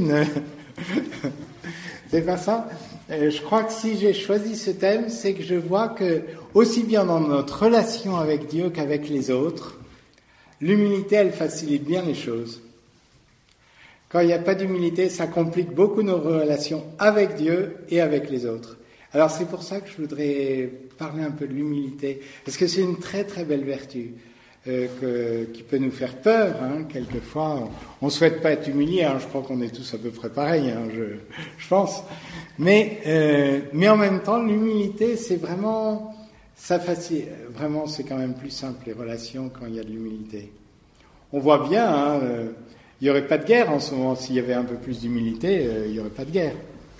[SPEAKER 1] c'est pas ça. Je crois que si j'ai choisi ce thème, c'est que je vois que, aussi bien dans notre relation avec Dieu qu'avec les autres, l'humilité, elle facilite bien les choses. Quand il n'y a pas d'humilité, ça complique beaucoup nos relations avec Dieu et avec les autres. Alors c'est pour ça que je voudrais parler un peu de l'humilité, parce que c'est une très très belle vertu qui peut nous faire peur, hein, quelquefois. On ne souhaite pas être humilié, hein, je crois qu'on est tous à peu près pareils, hein, je pense. Mais en même temps, l'humilité, c'est vraiment, ça facile. Vraiment, c'est quand même plus simple les relations quand il y a de l'humilité. On voit bien, hein, il n'y aurait pas de guerre en ce moment s'il y avait un peu plus d'humilité, il n'y aurait pas de guerre.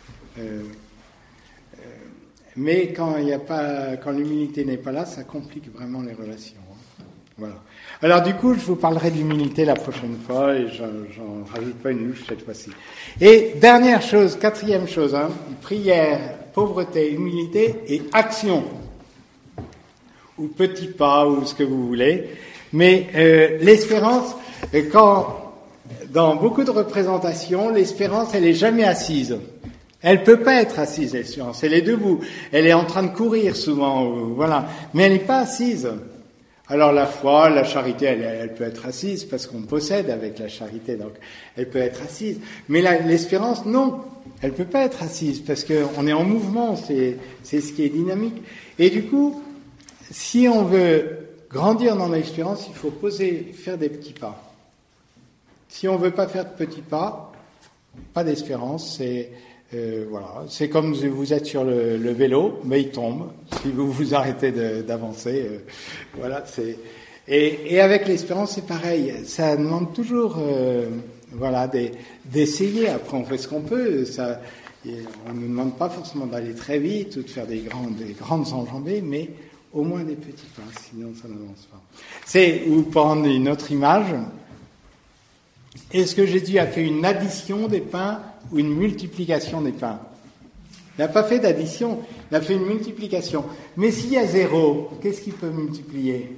[SPEAKER 1] Mais quand l'humilité n'est pas là, ça complique vraiment les relations. Hein. Voilà. Alors du coup, je vous parlerai d'humilité la prochaine fois et j'en rajoute pas une louche cette fois-ci. Et dernière chose, quatrième chose, hein, prière, pauvreté, humilité et action. Ou petit pas, ou ce que vous voulez. Mais l'espérance, quand dans beaucoup de représentations, l'espérance, elle est jamais assise. Elle peut pas être assise, l'espérance. Elle est debout. Elle est en train de courir souvent, voilà. Mais elle n'est pas assise. Alors la foi, la charité, elle peut être assise parce qu'on possède avec la charité, donc elle peut être assise. Mais l'espérance, non, elle peut pas être assise parce qu'on est en mouvement, c'est ce qui est dynamique. Et du coup, si on veut grandir dans l'espérance, il faut faire des petits pas. Si on veut pas faire de petits pas, pas d'espérance, voilà, c'est comme si vous êtes sur le vélo, mais il tombe. Si vous vous arrêtez d'avancer, voilà. Et avec l'espérance, c'est pareil. Ça demande toujours, voilà, d'essayer. Après, on fait ce qu'on peut. On ne demande pas forcément d'aller très vite ou de faire des grandes enjambées, mais au moins des petits pas. Sinon, ça n'avance pas. Ou prendre une autre image. Est-ce que Jésus a fait une addition des pains ou une multiplication des pains? Il n'a pas fait d'addition, il a fait une multiplication. Mais s'il y a 0, qu'est-ce qu'il peut multiplier?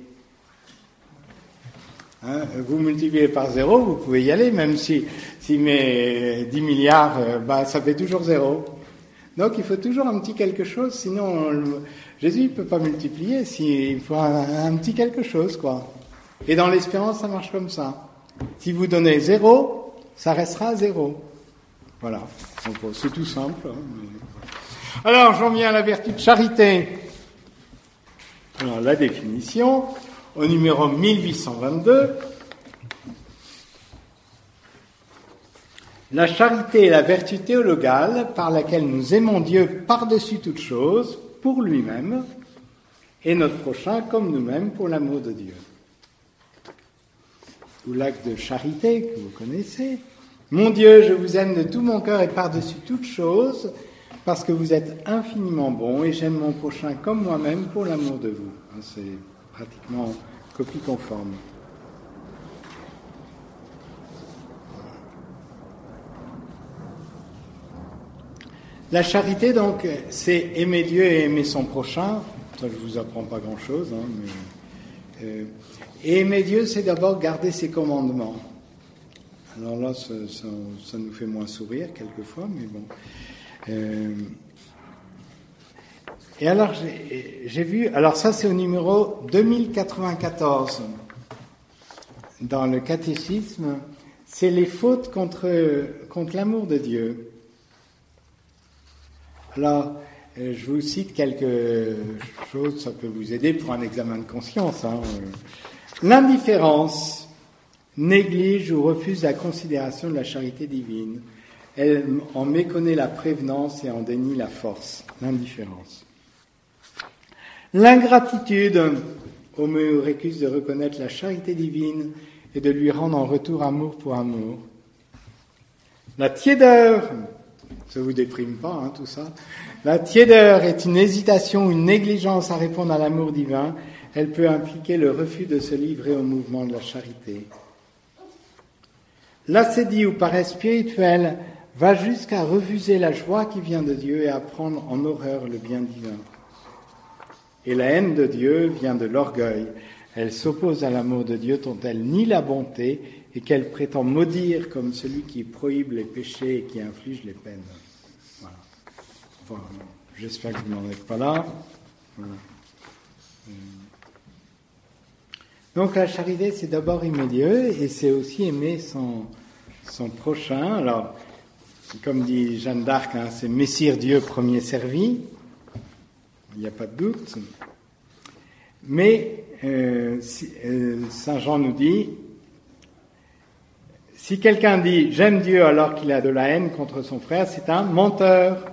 [SPEAKER 1] Vous multipliez par 0, vous pouvez y aller, même s'il met 10 milliards, ça fait toujours 0. Donc il faut toujours un petit quelque chose, sinon Jésus ne peut pas multiplier, il faut un petit quelque chose, quoi. Et dans l'espérance, ça marche comme ça. Si vous donnez 0, ça restera 0. Voilà. Donc, c'est tout simple. Alors, j'en viens à la vertu de charité. Alors, la définition, au numéro 1822. La charité est la vertu théologale par laquelle nous aimons Dieu par-dessus toute chose, pour lui-même, et notre prochain comme nous-mêmes pour l'amour de Dieu. Ou l'acte de charité que vous connaissez. Mon Dieu, je vous aime de tout mon cœur et par-dessus toute chose, parce que vous êtes infiniment bon et j'aime mon prochain comme moi-même pour l'amour de vous. C'est pratiquement copie conforme. La charité, donc, c'est aimer Dieu et aimer son prochain. Ça, je vous apprends pas grand-chose, et aimer Dieu, c'est d'abord garder ses commandements. Alors là, ça nous fait moins sourire quelquefois, mais bon. Et alors, j'ai vu... Alors ça, c'est au numéro 2094. Dans le catéchisme, c'est les fautes contre l'amour de Dieu. Alors, je vous cite quelque chose, ça peut vous aider pour un examen de conscience. L'indifférence néglige ou refuse la considération de la charité divine. Elle en méconnaît la prévenance et en dénie la force. L'indifférence. L'ingratitude me récuse de reconnaître la charité divine et de lui rendre en retour amour pour amour. La tiédeur, ça vous déprime pas, tout ça. La tiédeur est une hésitation, une négligence à répondre à l'amour divin. Elle peut impliquer le refus de se livrer au mouvement de la charité. L'assédie ou paresse spirituelle va jusqu'à refuser la joie qui vient de Dieu et à prendre en horreur le bien divin. Et la haine de Dieu vient de l'orgueil. Elle s'oppose à l'amour de Dieu dont elle nie la bonté et qu'elle prétend maudire comme celui qui prohibe les péchés et qui inflige les peines. Voilà. Enfin, j'espère que vous n'en êtes pas là. Voilà. Donc la charité, c'est d'abord aimer Dieu et c'est aussi aimer son prochain. Alors, comme dit Jeanne d'Arc, c'est Messire Dieu premier servi. Il n'y a pas de doute. Mais Saint Jean nous dit, si quelqu'un dit « j'aime Dieu » alors qu'il a de la haine contre son frère, c'est un menteur.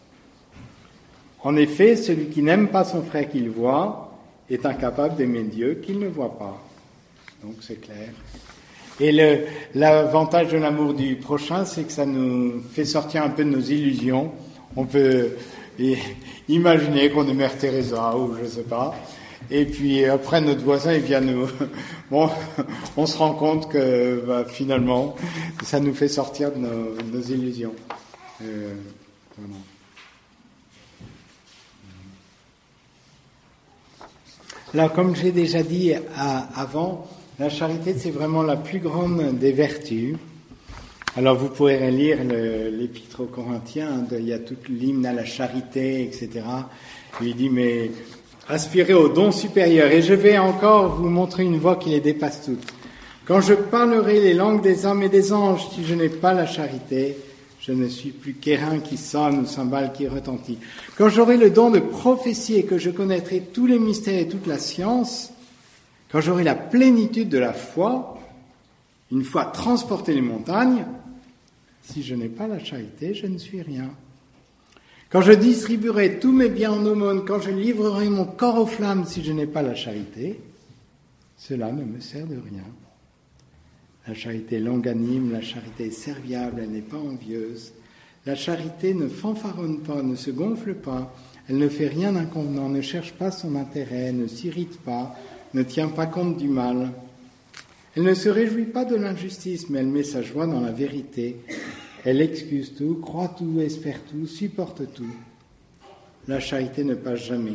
[SPEAKER 1] En effet, celui qui n'aime pas son frère qu'il voit est incapable d'aimer Dieu qu'il ne voit pas. Donc c'est clair. Et l'avantage de l'amour du prochain, c'est que ça nous fait sortir un peu de nos illusions. On peut imaginer qu'on est Mère Teresa ou je sais pas. Et puis après notre voisin il vient nous... Bon, on se rend compte que finalement ça nous fait sortir de nos illusions. Voilà. Alors comme j'ai déjà dit avant, la charité c'est vraiment la plus grande des vertus. Alors vous pourrez lire l'Épître aux Corinthiens, il y a tout l'hymne à la charité, etc. Il dit, mais aspirez au don supérieur. Et je vais encore vous montrer une voie qui les dépasse toutes. Quand je parlerai les langues des hommes et des anges, si je n'ai pas la charité, je ne suis plus qu'airain qui sonne ou cymbale qui retentit. Quand j'aurai le don de prophétie et que je connaîtrai tous les mystères et toute la science, quand j'aurai la plénitude de la foi, une fois transporté les montagnes, si je n'ai pas la charité, je ne suis rien. Quand je distribuerai tous mes biens en aumône, quand je livrerai mon corps aux flammes, si je n'ai pas la charité, cela ne me sert de rien. La charité est longanime, la charité est serviable, elle n'est pas envieuse. La charité ne fanfaronne pas, ne se gonfle pas, elle ne fait rien d'inconvenant, ne cherche pas son intérêt, ne s'irrite pas, ne tient pas compte du mal. Elle ne se réjouit pas de l'injustice, mais elle met sa joie dans la vérité. Elle excuse tout, croit tout, espère tout, supporte tout. La charité ne passe jamais.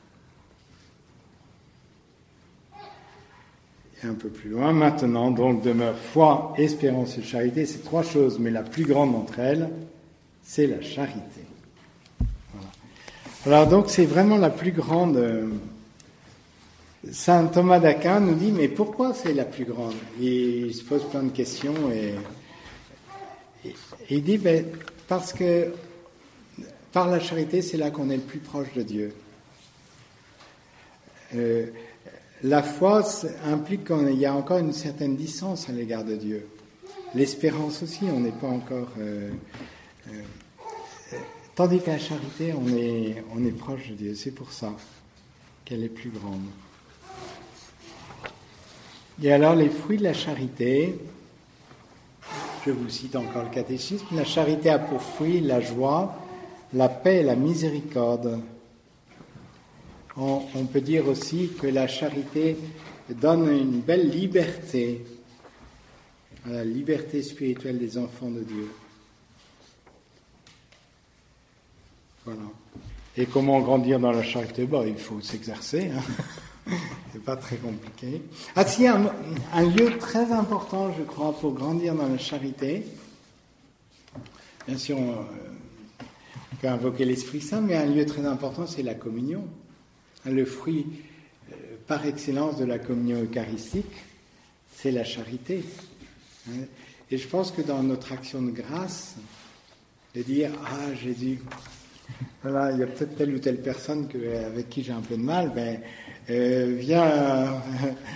[SPEAKER 1] Et un peu plus loin, maintenant, donc demeure foi, espérance et charité. C'est trois choses, mais la plus grande d'entre elles, c'est la charité. Voilà. Alors donc, c'est vraiment la plus grande... Saint Thomas d'Aquin nous dit, mais pourquoi c'est la plus grande? Il se pose plein de questions et il dit, parce que par la charité, c'est là qu'on est le plus proche de Dieu. La foi implique qu'il y a encore une certaine distance à l'égard de Dieu. L'espérance aussi, on n'est pas encore... tandis qu'à la charité, on est proche de Dieu. C'est pour ça qu'elle est plus grande. Et alors, les fruits de la charité, je vous cite encore le catéchisme, la charité a pour fruit la joie, la paix et la miséricorde. On peut dire aussi que la charité donne une belle liberté, à la liberté spirituelle des enfants de Dieu. Voilà. Et comment grandir dans la charité? Il faut s'exercer, c'est pas très compliqué. Ah si, un lieu très important, je crois, pour grandir dans la charité. Bien sûr, on peut invoquer l'Esprit Saint, mais un lieu très important, c'est la communion. Le fruit par excellence de la communion eucharistique, c'est la charité. Et je pense que dans notre action de grâce, de dire « Ah, Jésus, voilà, il y a peut-être telle ou telle personne avec qui j'ai un peu de mal, viens,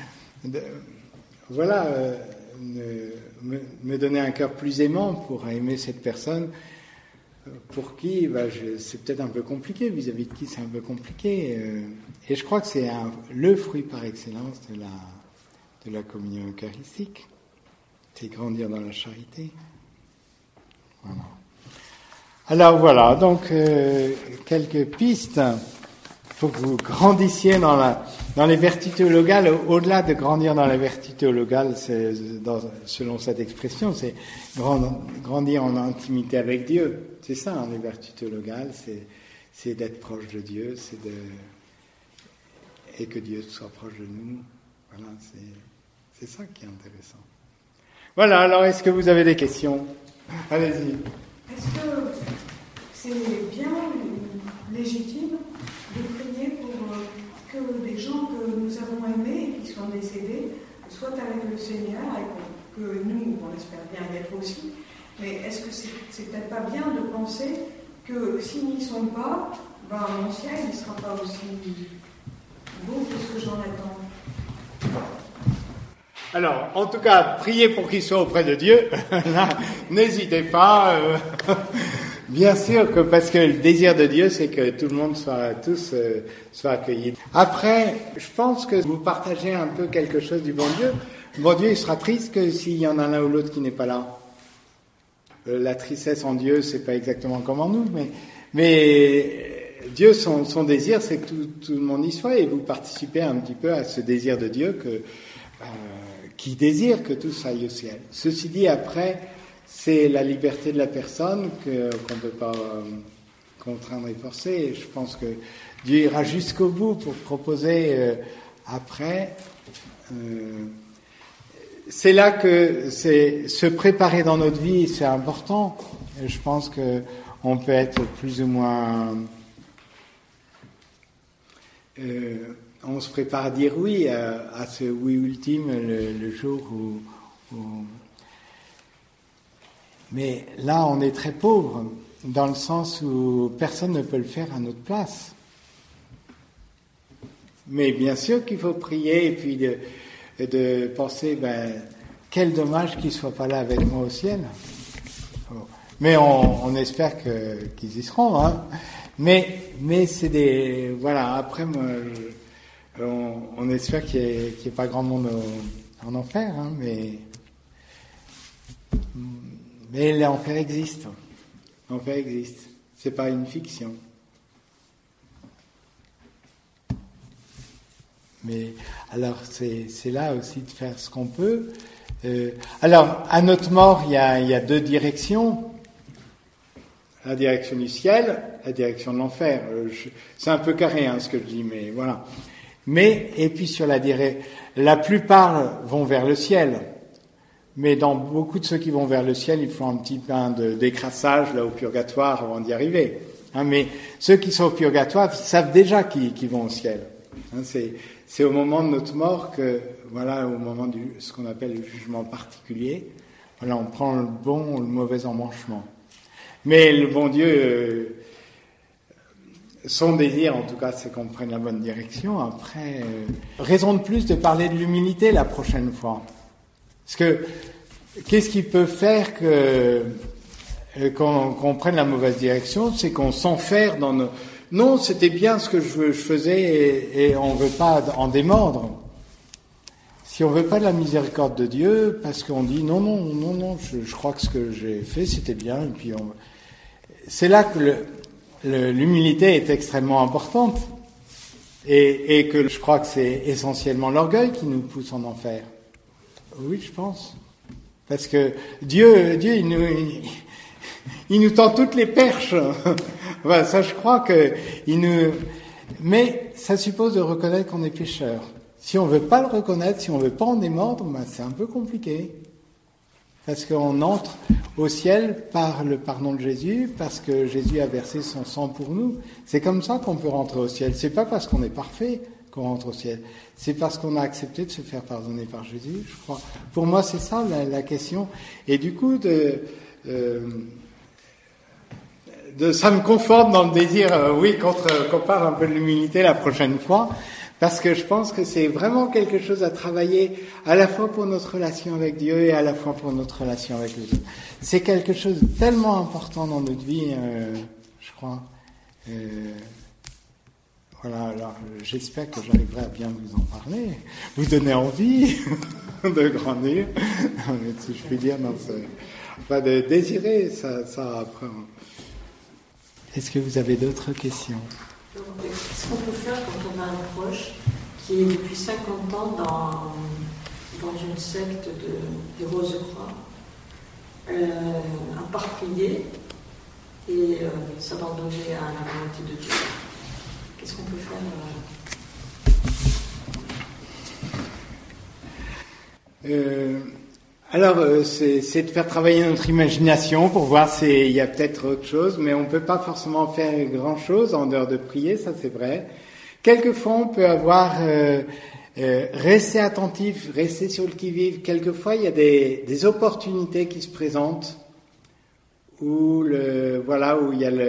[SPEAKER 1] me donner un cœur plus aimant pour aimer cette personne pour qui c'est peut-être un peu compliqué, vis-à-vis de qui c'est un peu compliqué. Et je crois que c'est le fruit par excellence de la communion eucharistique. C'est grandir dans la charité. Voilà. Alors voilà, donc quelques pistes. Il faut que vous grandissiez dans les vertus théologales. Au-delà de grandir dans les vertus théologales, selon cette expression, c'est grandir en intimité avec Dieu. C'est ça, les vertus théologales, c'est d'être proche de Dieu, et que Dieu soit proche de nous. Voilà, c'est ça qui est intéressant. Voilà, alors est-ce que vous avez des questions? Allez-y.
[SPEAKER 3] Est-ce que c'est bien légitime de prier pour que des gens que nous avons aimés et qui sont décédés soient avec le Seigneur et que nous, on espère bien y être aussi, mais est-ce que c'est peut-être pas bien de penser que s'ils n'y sont pas, mon ciel ne sera pas aussi beau que ce que j'en attends?
[SPEAKER 1] Alors, en tout cas, priez pour qu'ils soient auprès de Dieu. Là, n'hésitez pas. Bien sûr que parce que le désir de Dieu, c'est que tout le monde soit accueilli. Après, je pense que vous partagez un peu quelque chose du bon Dieu. Le bon Dieu, il sera triste que s'il y en a l'un ou l'autre qui n'est pas là. La tristesse en Dieu, c'est pas exactement comme en nous, mais Dieu, son désir, c'est que tout le monde y soit, et vous participez un petit peu à ce désir de Dieu qui désire que tout aille au ciel. Ceci dit, après, c'est la liberté de la personne qu'on ne peut pas contraindre et forcer. Et je pense que Dieu ira jusqu'au bout pour proposer après c'est là que se préparer dans notre vie, c'est important. Et je pense que on peut être plus ou moins... on se prépare à dire oui à ce oui ultime le jour où... Mais là, on est très pauvre, dans le sens où personne ne peut le faire à notre place. Mais bien sûr qu'il faut prier et puis de penser, quel dommage qu'ils ne soient pas là avec moi au ciel. Mais on espère qu'ils y seront. Hein. Mais c'est des... Voilà, après, moi, on espère qu'il n'y ait pas grand monde en enfer. Hein, mais l'enfer existe. L'enfer existe. C'est pas une fiction. Mais alors, c'est là aussi de faire ce qu'on peut. Alors, à notre mort, il y a deux directions. La direction du ciel, la direction de l'enfer. C'est un peu carré, ce que je dis, mais voilà. Et puis sur la plupart vont vers le ciel. Mais dans beaucoup de ceux qui vont vers le ciel, ils font un petit pain d'écrassage là au purgatoire avant d'y arriver. Mais ceux qui sont au purgatoire savent déjà qu'ils vont au ciel. C'est au moment de notre mort que, voilà, au moment ce qu'on appelle le jugement particulier, voilà, on prend le bon ou le mauvais emmanchement. Mais le bon Dieu, son désir, en tout cas, c'est qu'on prenne la bonne direction. Après, raison de plus de parler de l'humilité la prochaine fois. Parce que, qu'est-ce qui peut faire qu'on prenne la mauvaise direction? C'est qu'on s'enferme dans nos... Non, c'était bien ce que je faisais et on ne veut pas en démordre. Si on ne veut pas de la miséricorde de Dieu, parce qu'on dit non, je crois que ce que j'ai fait, c'était bien, et puis c'est là que l'humilité est extrêmement importante, et que je crois que c'est essentiellement l'orgueil qui nous pousse en enfer. Oui, je pense. Parce que Dieu il nous tend toutes les perches. Voilà, ça, je crois que mais ça suppose de reconnaître qu'on est pécheur. Si on veut pas le reconnaître, si on veut pas en démordre, c'est un peu compliqué. Parce qu'on entre au ciel par le pardon de Jésus, parce que Jésus a versé son sang pour nous. C'est comme ça qu'on peut rentrer au ciel. C'est pas parce qu'on est parfait qu'on rentre au ciel. C'est parce qu'on a accepté de se faire pardonner par Jésus, je crois. Pour moi, c'est ça la question. Et du coup, ça me conforte dans le désir, qu'on parle un peu de l'humilité la prochaine fois, parce que je pense que c'est vraiment quelque chose à travailler à la fois pour notre relation avec Dieu et à la fois pour notre relation avec les autres. C'est quelque chose de tellement important dans notre vie, je crois. Voilà, alors j'espère que j'arriverai à bien vous en parler, vous donner envie de grandir, si je puis dire, de désirer ça après. Est-ce que vous avez d'autres questions?
[SPEAKER 2] Qu'est-ce qu'on peut faire quand on a un proche qui est depuis 50 ans dans une secte des Rose-Croix, à part prier et s'abandonner à la volonté de Dieu? Qu'est-ce qu'on peut faire
[SPEAKER 1] Alors, c'est de faire travailler notre imagination pour voir s'il y a peut-être autre chose, mais on ne peut pas forcément faire grand-chose en dehors de prier, ça c'est vrai. Quelquefois, on peut rester attentif, rester sur le qui-vive. Quelquefois, il y a des opportunités qui se présentent où il y a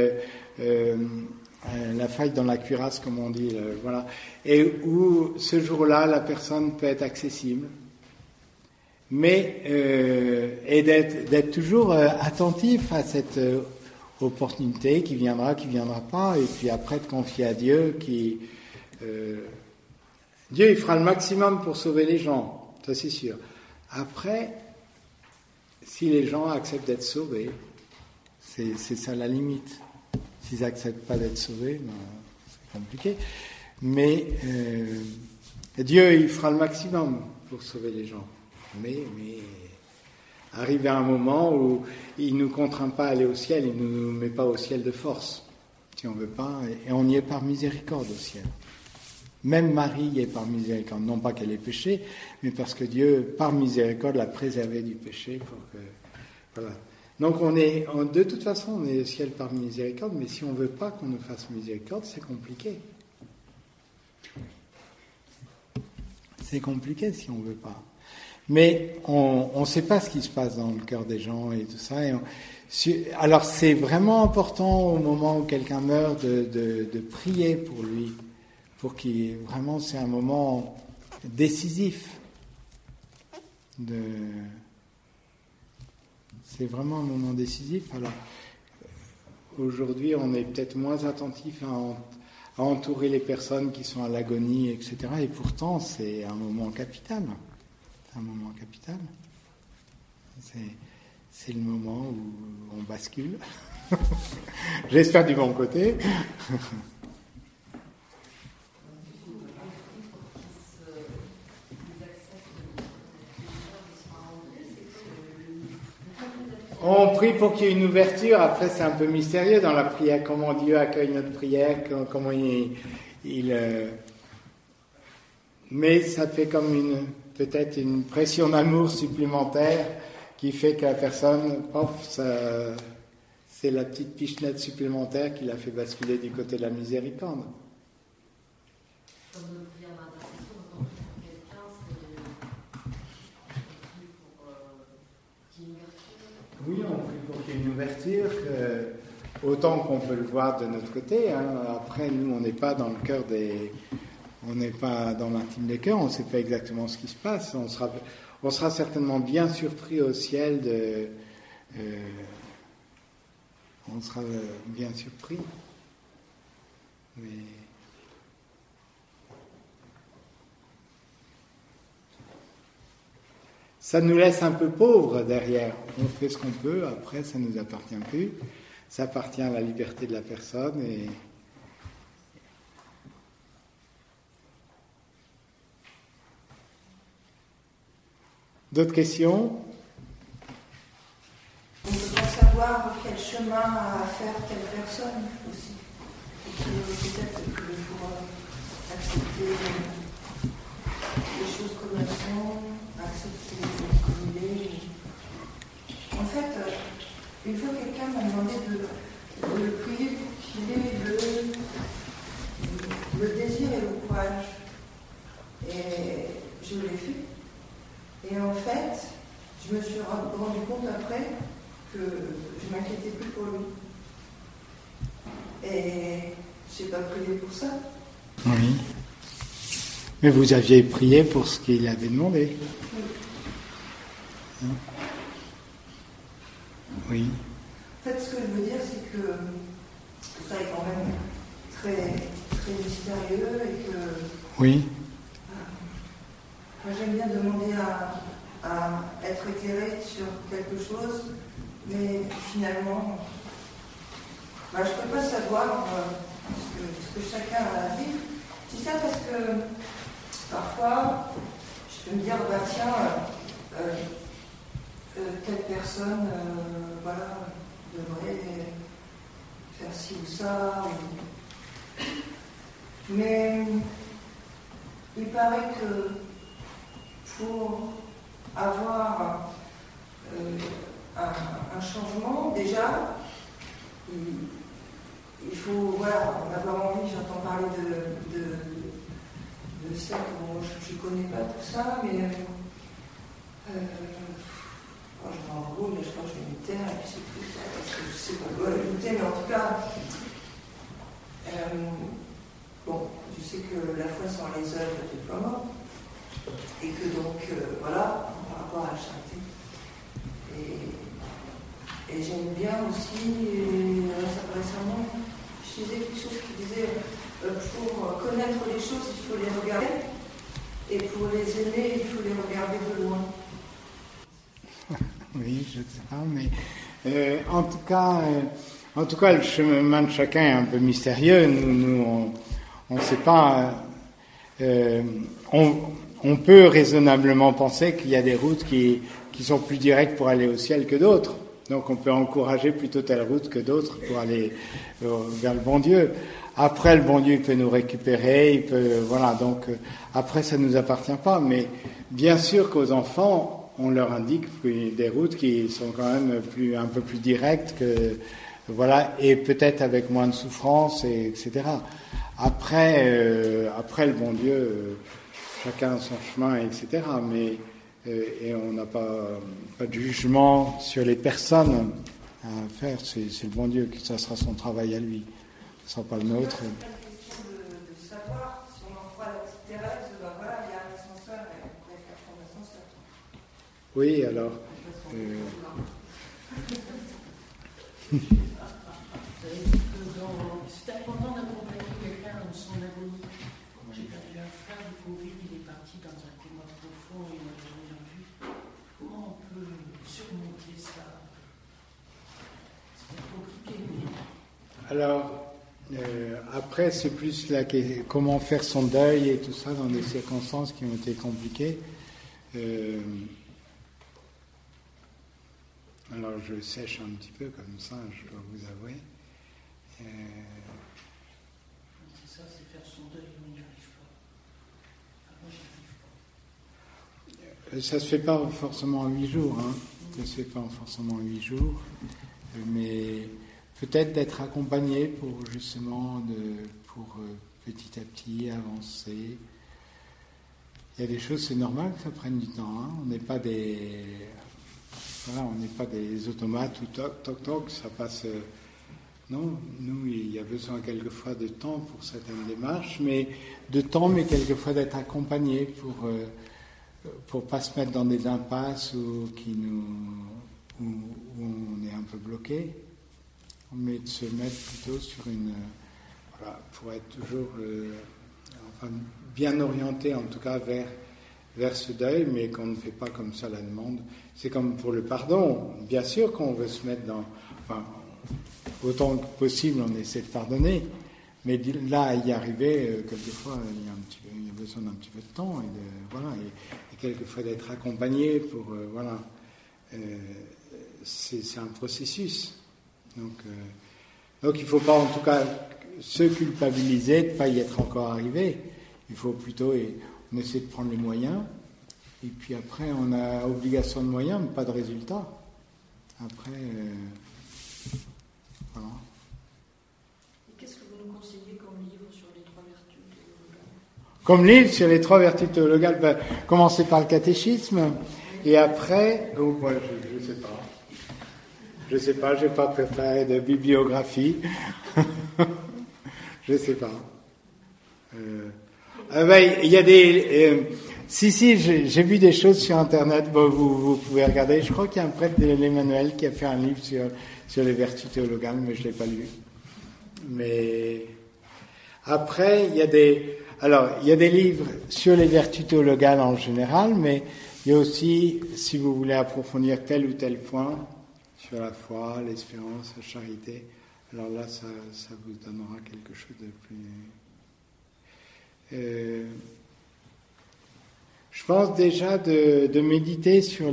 [SPEAKER 1] la faille dans la cuirasse, comme on dit, voilà, et où ce jour-là, la personne peut être accessible. Mais et d'être toujours attentif à cette opportunité qui viendra pas, et puis après de confier à Dieu Dieu il fera le maximum pour sauver les gens, ça c'est sûr. Après, si les gens acceptent d'être sauvés, c'est ça la limite. S'ils acceptent pas d'être sauvés, c'est compliqué. Mais Dieu il fera le maximum pour sauver les gens. Mais arrivé à un moment où il ne nous contraint pas à aller au ciel, il ne nous met pas au ciel de force, si on ne veut pas, et on y est par miséricorde au ciel. Même Marie est par miséricorde, non pas qu'elle ait péché, mais parce que Dieu, par miséricorde, l'a préservée du péché. Voilà. Donc de toute façon, on est au ciel par miséricorde, mais si on ne veut pas qu'on nous fasse miséricorde, c'est compliqué. C'est compliqué si on ne veut pas. Mais on ne sait pas ce qui se passe dans le cœur des gens et tout ça. Alors c'est vraiment important au moment où quelqu'un meurt de prier pour lui, vraiment c'est un moment décisif. C'est vraiment un moment décisif. Alors aujourd'hui, on est peut-être moins attentif à entourer les personnes qui sont à l'agonie, etc. Et pourtant, c'est un moment capital. C'est un moment capital. C'est le moment où on bascule. J'espère du bon côté. On prie pour qu'il y ait une ouverture. Après, c'est un peu mystérieux dans la prière, comment Dieu accueille notre prière, comment mais ça fait comme peut-être une pression d'amour supplémentaire qui fait que la personne, c'est la petite pichenette supplémentaire qui l'a fait basculer du côté de la miséricorde.
[SPEAKER 4] Comme notre prière d'intercession, quand on prie pour quelqu'un, c'est pour qu'il y ait une ouverture.
[SPEAKER 1] Oui, on prie pour qu'il y ait une ouverture, autant qu'on peut le voir de notre côté. Après, nous, on n'est pas dans le cœur on n'est pas dans l'intime des cœurs, on ne sait pas exactement ce qui se passe. On sera certainement bien surpris au ciel on sera bien surpris. Mais ça nous laisse un peu pauvres derrière. On fait ce qu'on peut, après ça ne nous appartient plus. Ça appartient à la liberté de la personne. D'autres questions?
[SPEAKER 5] On peut savoir quel chemin à faire telle personne aussi. Peut-être que pour accepter les choses comme elles sont, accepter comme il est. En fait, une fois quelqu'un m'a demandé de le prier pour qu'il ait le désir et le courage. Et je l'ai fait. Et en fait, je me suis rendu compte après que je ne m'inquiétais plus pour lui. Et je n'ai pas prié pour ça.
[SPEAKER 1] Oui. Mais vous aviez prié pour ce qu'il avait demandé.
[SPEAKER 5] Oui.
[SPEAKER 1] Oui.
[SPEAKER 5] En fait, ce que je veux dire, c'est que ça est quand même très, très mystérieux et que...
[SPEAKER 1] Oui.
[SPEAKER 5] Moi, j'aime bien demander à être éclairé sur quelque chose, mais finalement, je ne peux pas savoir ce que chacun a à vivre. C'est ça parce que parfois, je peux me dire, tiens, telle personne, devrait faire ci ou ça. Mais il paraît que pour avoir un changement, déjà, il faut en avoir envie. J'entends parler de ça, je ne connais pas tout ça, mais je m'embrouille, mais je crois que je vais me taire, et puis c'est tout ça, parce que je sais pas quoi ajouter, mais en tout cas, je sais que la foi sans les œuvres est déploiement. Et que donc, par rapport à la charité. Et j'aime bien aussi, récemment, je disais quelque chose qui disait, pour connaître les choses, il faut les regarder, et pour les aimer, il faut les regarder de loin.
[SPEAKER 1] Oui, je ne sais pas, mais en tout cas, le chemin de chacun est un peu mystérieux. Nous on ne sait pas... On peut raisonnablement penser qu'il y a des routes qui sont plus directes pour aller au ciel que d'autres. Donc on peut encourager plutôt telle route que d'autres pour aller vers le bon Dieu. Après, le bon Dieu il peut nous récupérer, il peut, voilà. Donc après, ça nous appartient pas. Mais bien sûr qu'aux enfants, on leur indique des routes qui sont quand même un peu plus directes que, voilà, et peut-être avec moins de souffrance, etc. Après, le bon Dieu, chacun a son chemin, etc. Mais et on n'a pas de jugement sur les personnes à faire. C'est le bon Dieu qui, ça sera son travail à lui. Ce ne sera pas le nôtre.
[SPEAKER 5] C'est pas une question de savoir. Si on en croit la petite Thérèse, ben voilà, il y a un ascenseur et on pourrait faire prendre l'ascenseur.
[SPEAKER 1] Oui, alors.
[SPEAKER 6] C'est important d'accompagner quelqu'un dans son agonie. J'ai perdu un frère du Covid, il est parti dans un coma profond, il m'a jamais vu. Comment on peut surmonter ça? C'est compliqué, mais...
[SPEAKER 1] Alors, après, c'est plus comment faire son deuil et tout ça dans des circonstances qui ont été compliquées. Alors, je sèche un petit peu comme ça, je dois vous avouer.
[SPEAKER 6] C'est ça, c'est faire son deuil, on n'y arrive pas. Moi, j'y arrive pas.
[SPEAKER 1] Ça ne se fait pas forcément en 8 jours, hein. Ça ne se fait pas forcément en 8 jours, mais peut-être d'être accompagné pour justement, pour petit à petit avancer. Il y a des choses, c'est normal que ça prenne du temps, hein. On n'est pas des automates où toc, toc, toc, ça passe. Non, nous, il y a besoin quelquefois de temps pour certaines démarches, mais quelquefois d'être accompagné pour pas se mettre dans des impasses où on est un peu bloqué, mais de se mettre plutôt sur pour être toujours bien orienté en tout cas vers ce deuil, mais qu'on ne fait pas comme ça la demande. C'est comme pour le pardon, bien sûr qu'on veut se mettre autant que possible, on essaie de pardonner, mais là, y arriver, quelquefois, il y a besoin d'un petit peu de temps, et quelquefois d'être accompagné pour, c'est un processus. Donc il ne faut pas, en tout cas, se culpabiliser de ne pas y être encore arrivé. Il faut plutôt, on essaie de prendre les moyens, et puis après, on a obligation de moyens, mais pas de résultat. Après... Voilà.
[SPEAKER 2] Et qu'est-ce que vous nous conseillez comme livre sur les 3 vertus théologales?
[SPEAKER 1] Comme livre sur les 3 vertus théologales, commencez par le catéchisme, et après, je ne sais pas, je n'ai pas préparé de bibliographie, je ne sais pas. Il y a des... j'ai vu des choses sur Internet, vous pouvez regarder, je crois qu'il y a un prêtre de l'Emmanuel qui a fait un livre sur les vertus théologales, mais je ne l'ai pas lu. Mais après, il y a des livres sur les vertus théologales en général, mais il y a aussi, si vous voulez approfondir tel ou tel point, sur la foi, l'espérance, la charité, alors là, ça vous donnera quelque chose de plus... je pense déjà de méditer sur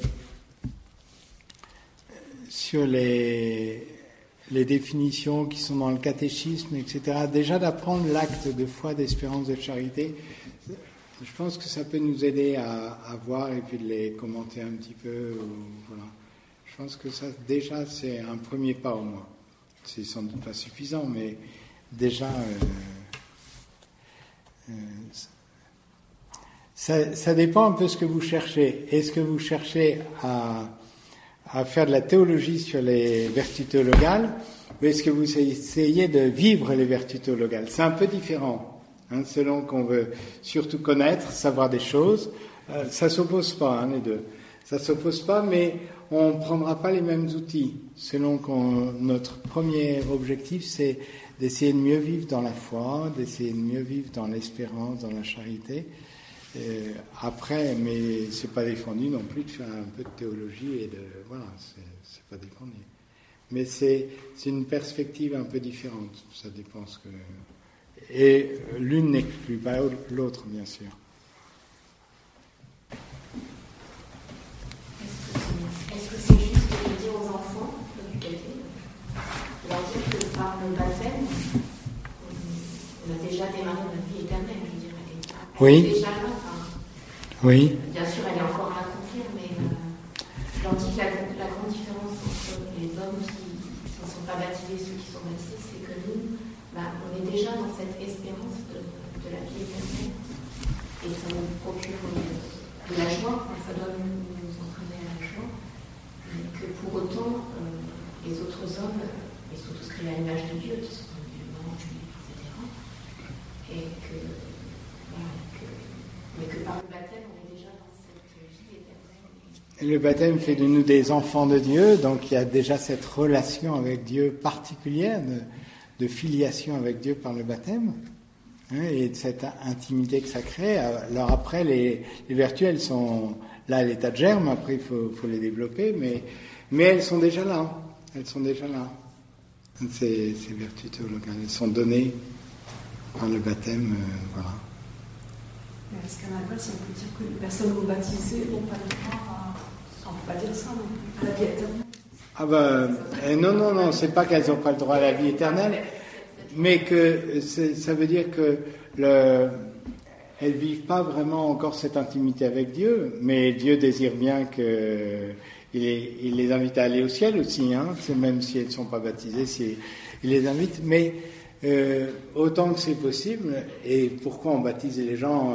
[SPEAKER 1] les définitions qui sont dans le catéchisme, etc. Déjà d'apprendre l'acte de foi, d'espérance, de charité. Je pense que ça peut nous aider à voir et puis de les commenter un petit peu. Voilà. Je pense que ça, déjà, c'est un premier pas au moins. C'est sans doute pas suffisant, mais déjà... ça dépend un peu de ce que vous cherchez. Est-ce que vous cherchez à faire de la théologie sur les vertus théologales, ou est-ce que vous essayez de vivre les vertus théologales? C'est un peu différent, hein, selon qu'on veut surtout connaître, savoir des choses. Ça ne s'oppose pas, hein, les deux. Ça ne s'oppose pas, mais on ne prendra pas les mêmes outils. Selon notre premier objectif, c'est d'essayer de mieux vivre dans la foi, d'essayer de mieux vivre dans l'espérance, dans la charité. Après, mais c'est pas défendu non plus de faire un peu de théologie et c'est pas défendu. Mais c'est une perspective un peu différente. Ça dépend ce que... Et l'une n'exclut pas l'autre, bien sûr.
[SPEAKER 4] Est-ce que c'est juste de dire aux enfants
[SPEAKER 2] le baptême, on a déjà démarré notre vie éternelle, je dirais. Elle
[SPEAKER 1] Oui.
[SPEAKER 2] est déjà là. Enfin,
[SPEAKER 1] Oui.
[SPEAKER 2] bien sûr, elle est encore à accomplir, mais je leur dis que la grande différence entre les hommes qui ne sont pas baptisés et ceux qui sont baptisés, c'est que nous, on est déjà dans cette espérance de la vie éternelle. Et ça nous procure de la joie, ça doit nous entraîner à la joie. Mais que pour autant, les autres hommes, ils sont tous créés à l'image de Dieu, qui sont musulmans, juifs, etc. Et mais que par le baptême, on est déjà dans cette vie éternelle.
[SPEAKER 1] Et le baptême fait de nous des enfants de Dieu, donc il y a déjà cette relation avec Dieu particulière, de filiation avec Dieu par le baptême, hein, et de cette intimité que ça crée. Alors après, les vertus, elles sont là à l'état de germe, après il faut les développer, mais elles sont déjà là. Elles sont déjà là. Ces vertus théologales, elles sont données par le baptême, voilà.
[SPEAKER 7] Mais est-ce qu'à l'inverse, on peut dire que les personnes non baptisées n'ont pas le droit à... On ne peut pas dire ça, non plus, à la vie éternelle?
[SPEAKER 1] Ah non, c'est pas qu'elles n'ont pas le droit à la vie éternelle, mais que ça veut dire que elles vivent pas vraiment encore cette intimité avec Dieu, mais Dieu désire bien que il les invite à aller au ciel aussi, hein, c'est même si elles ne sont pas baptisées, il les invite, mais autant que c'est possible. Et pourquoi on baptise les gens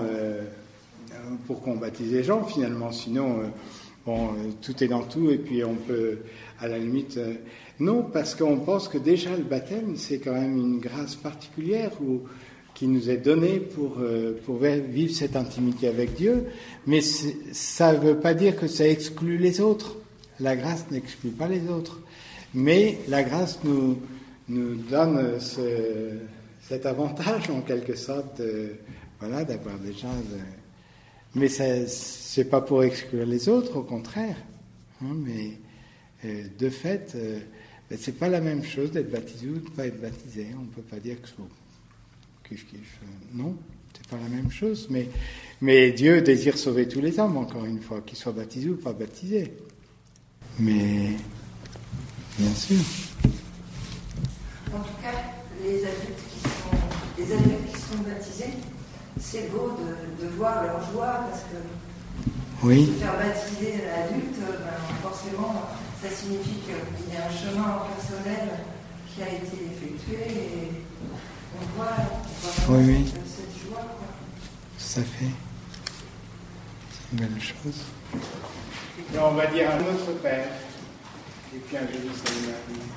[SPEAKER 1] finalement, sinon tout est dans tout, et puis on peut à la limite non, parce qu'on pense que déjà le baptême c'est quand même une grâce particulière qui nous est donnée pour vivre cette intimité avec Dieu, mais ça ne veut pas dire que ça exclut les autres. La grâce n'exclut pas les autres, mais la grâce nous donne cet avantage en quelque sorte d'avoir déjà mais c'est pas pour exclure les autres, au contraire, hein, mais de fait c'est pas la même chose d'être baptisé ou de pas être baptisé. On peut pas dire que non, c'est pas la même chose, mais Dieu désire sauver tous les hommes, encore une fois, qu'ils soient baptisés ou pas baptisés, mais bien sûr.
[SPEAKER 5] En tout cas, les adultes qui sont baptisés, c'est beau de voir leur joie, parce que
[SPEAKER 1] oui.
[SPEAKER 5] Se faire baptiser l'adulte, forcément, ça signifie qu'il y a un chemin personnel qui a été effectué, et on voit
[SPEAKER 1] oui.
[SPEAKER 5] cette joie. Quoi.
[SPEAKER 1] Ça fait. C'est une belle chose. Et on va dire à notre Père, et puis un joli salut à vous.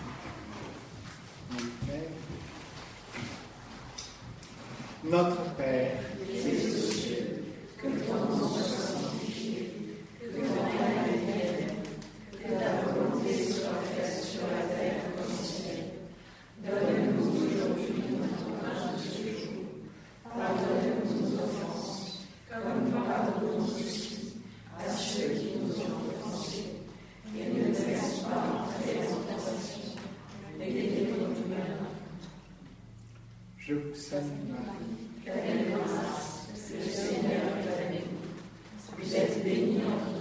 [SPEAKER 1] Notre Père, qui es aux cieux, que ton nom soit sanctifié, que ton règne vienne, que ta volonté soit faite sur la terre comme au ciel. Donne-nous aujourd'hui notre pain de ce jour. Pardonne-nous nos offenses, comme nous pardonnons aussi à ceux qui nous ont offensés. Et ne nous laisse pas entrer en tentation, mais délivre-nous du mal. Je vous salue Marie, pleine de grâce, le Seigneur est avec vous. Vous êtes bénie entre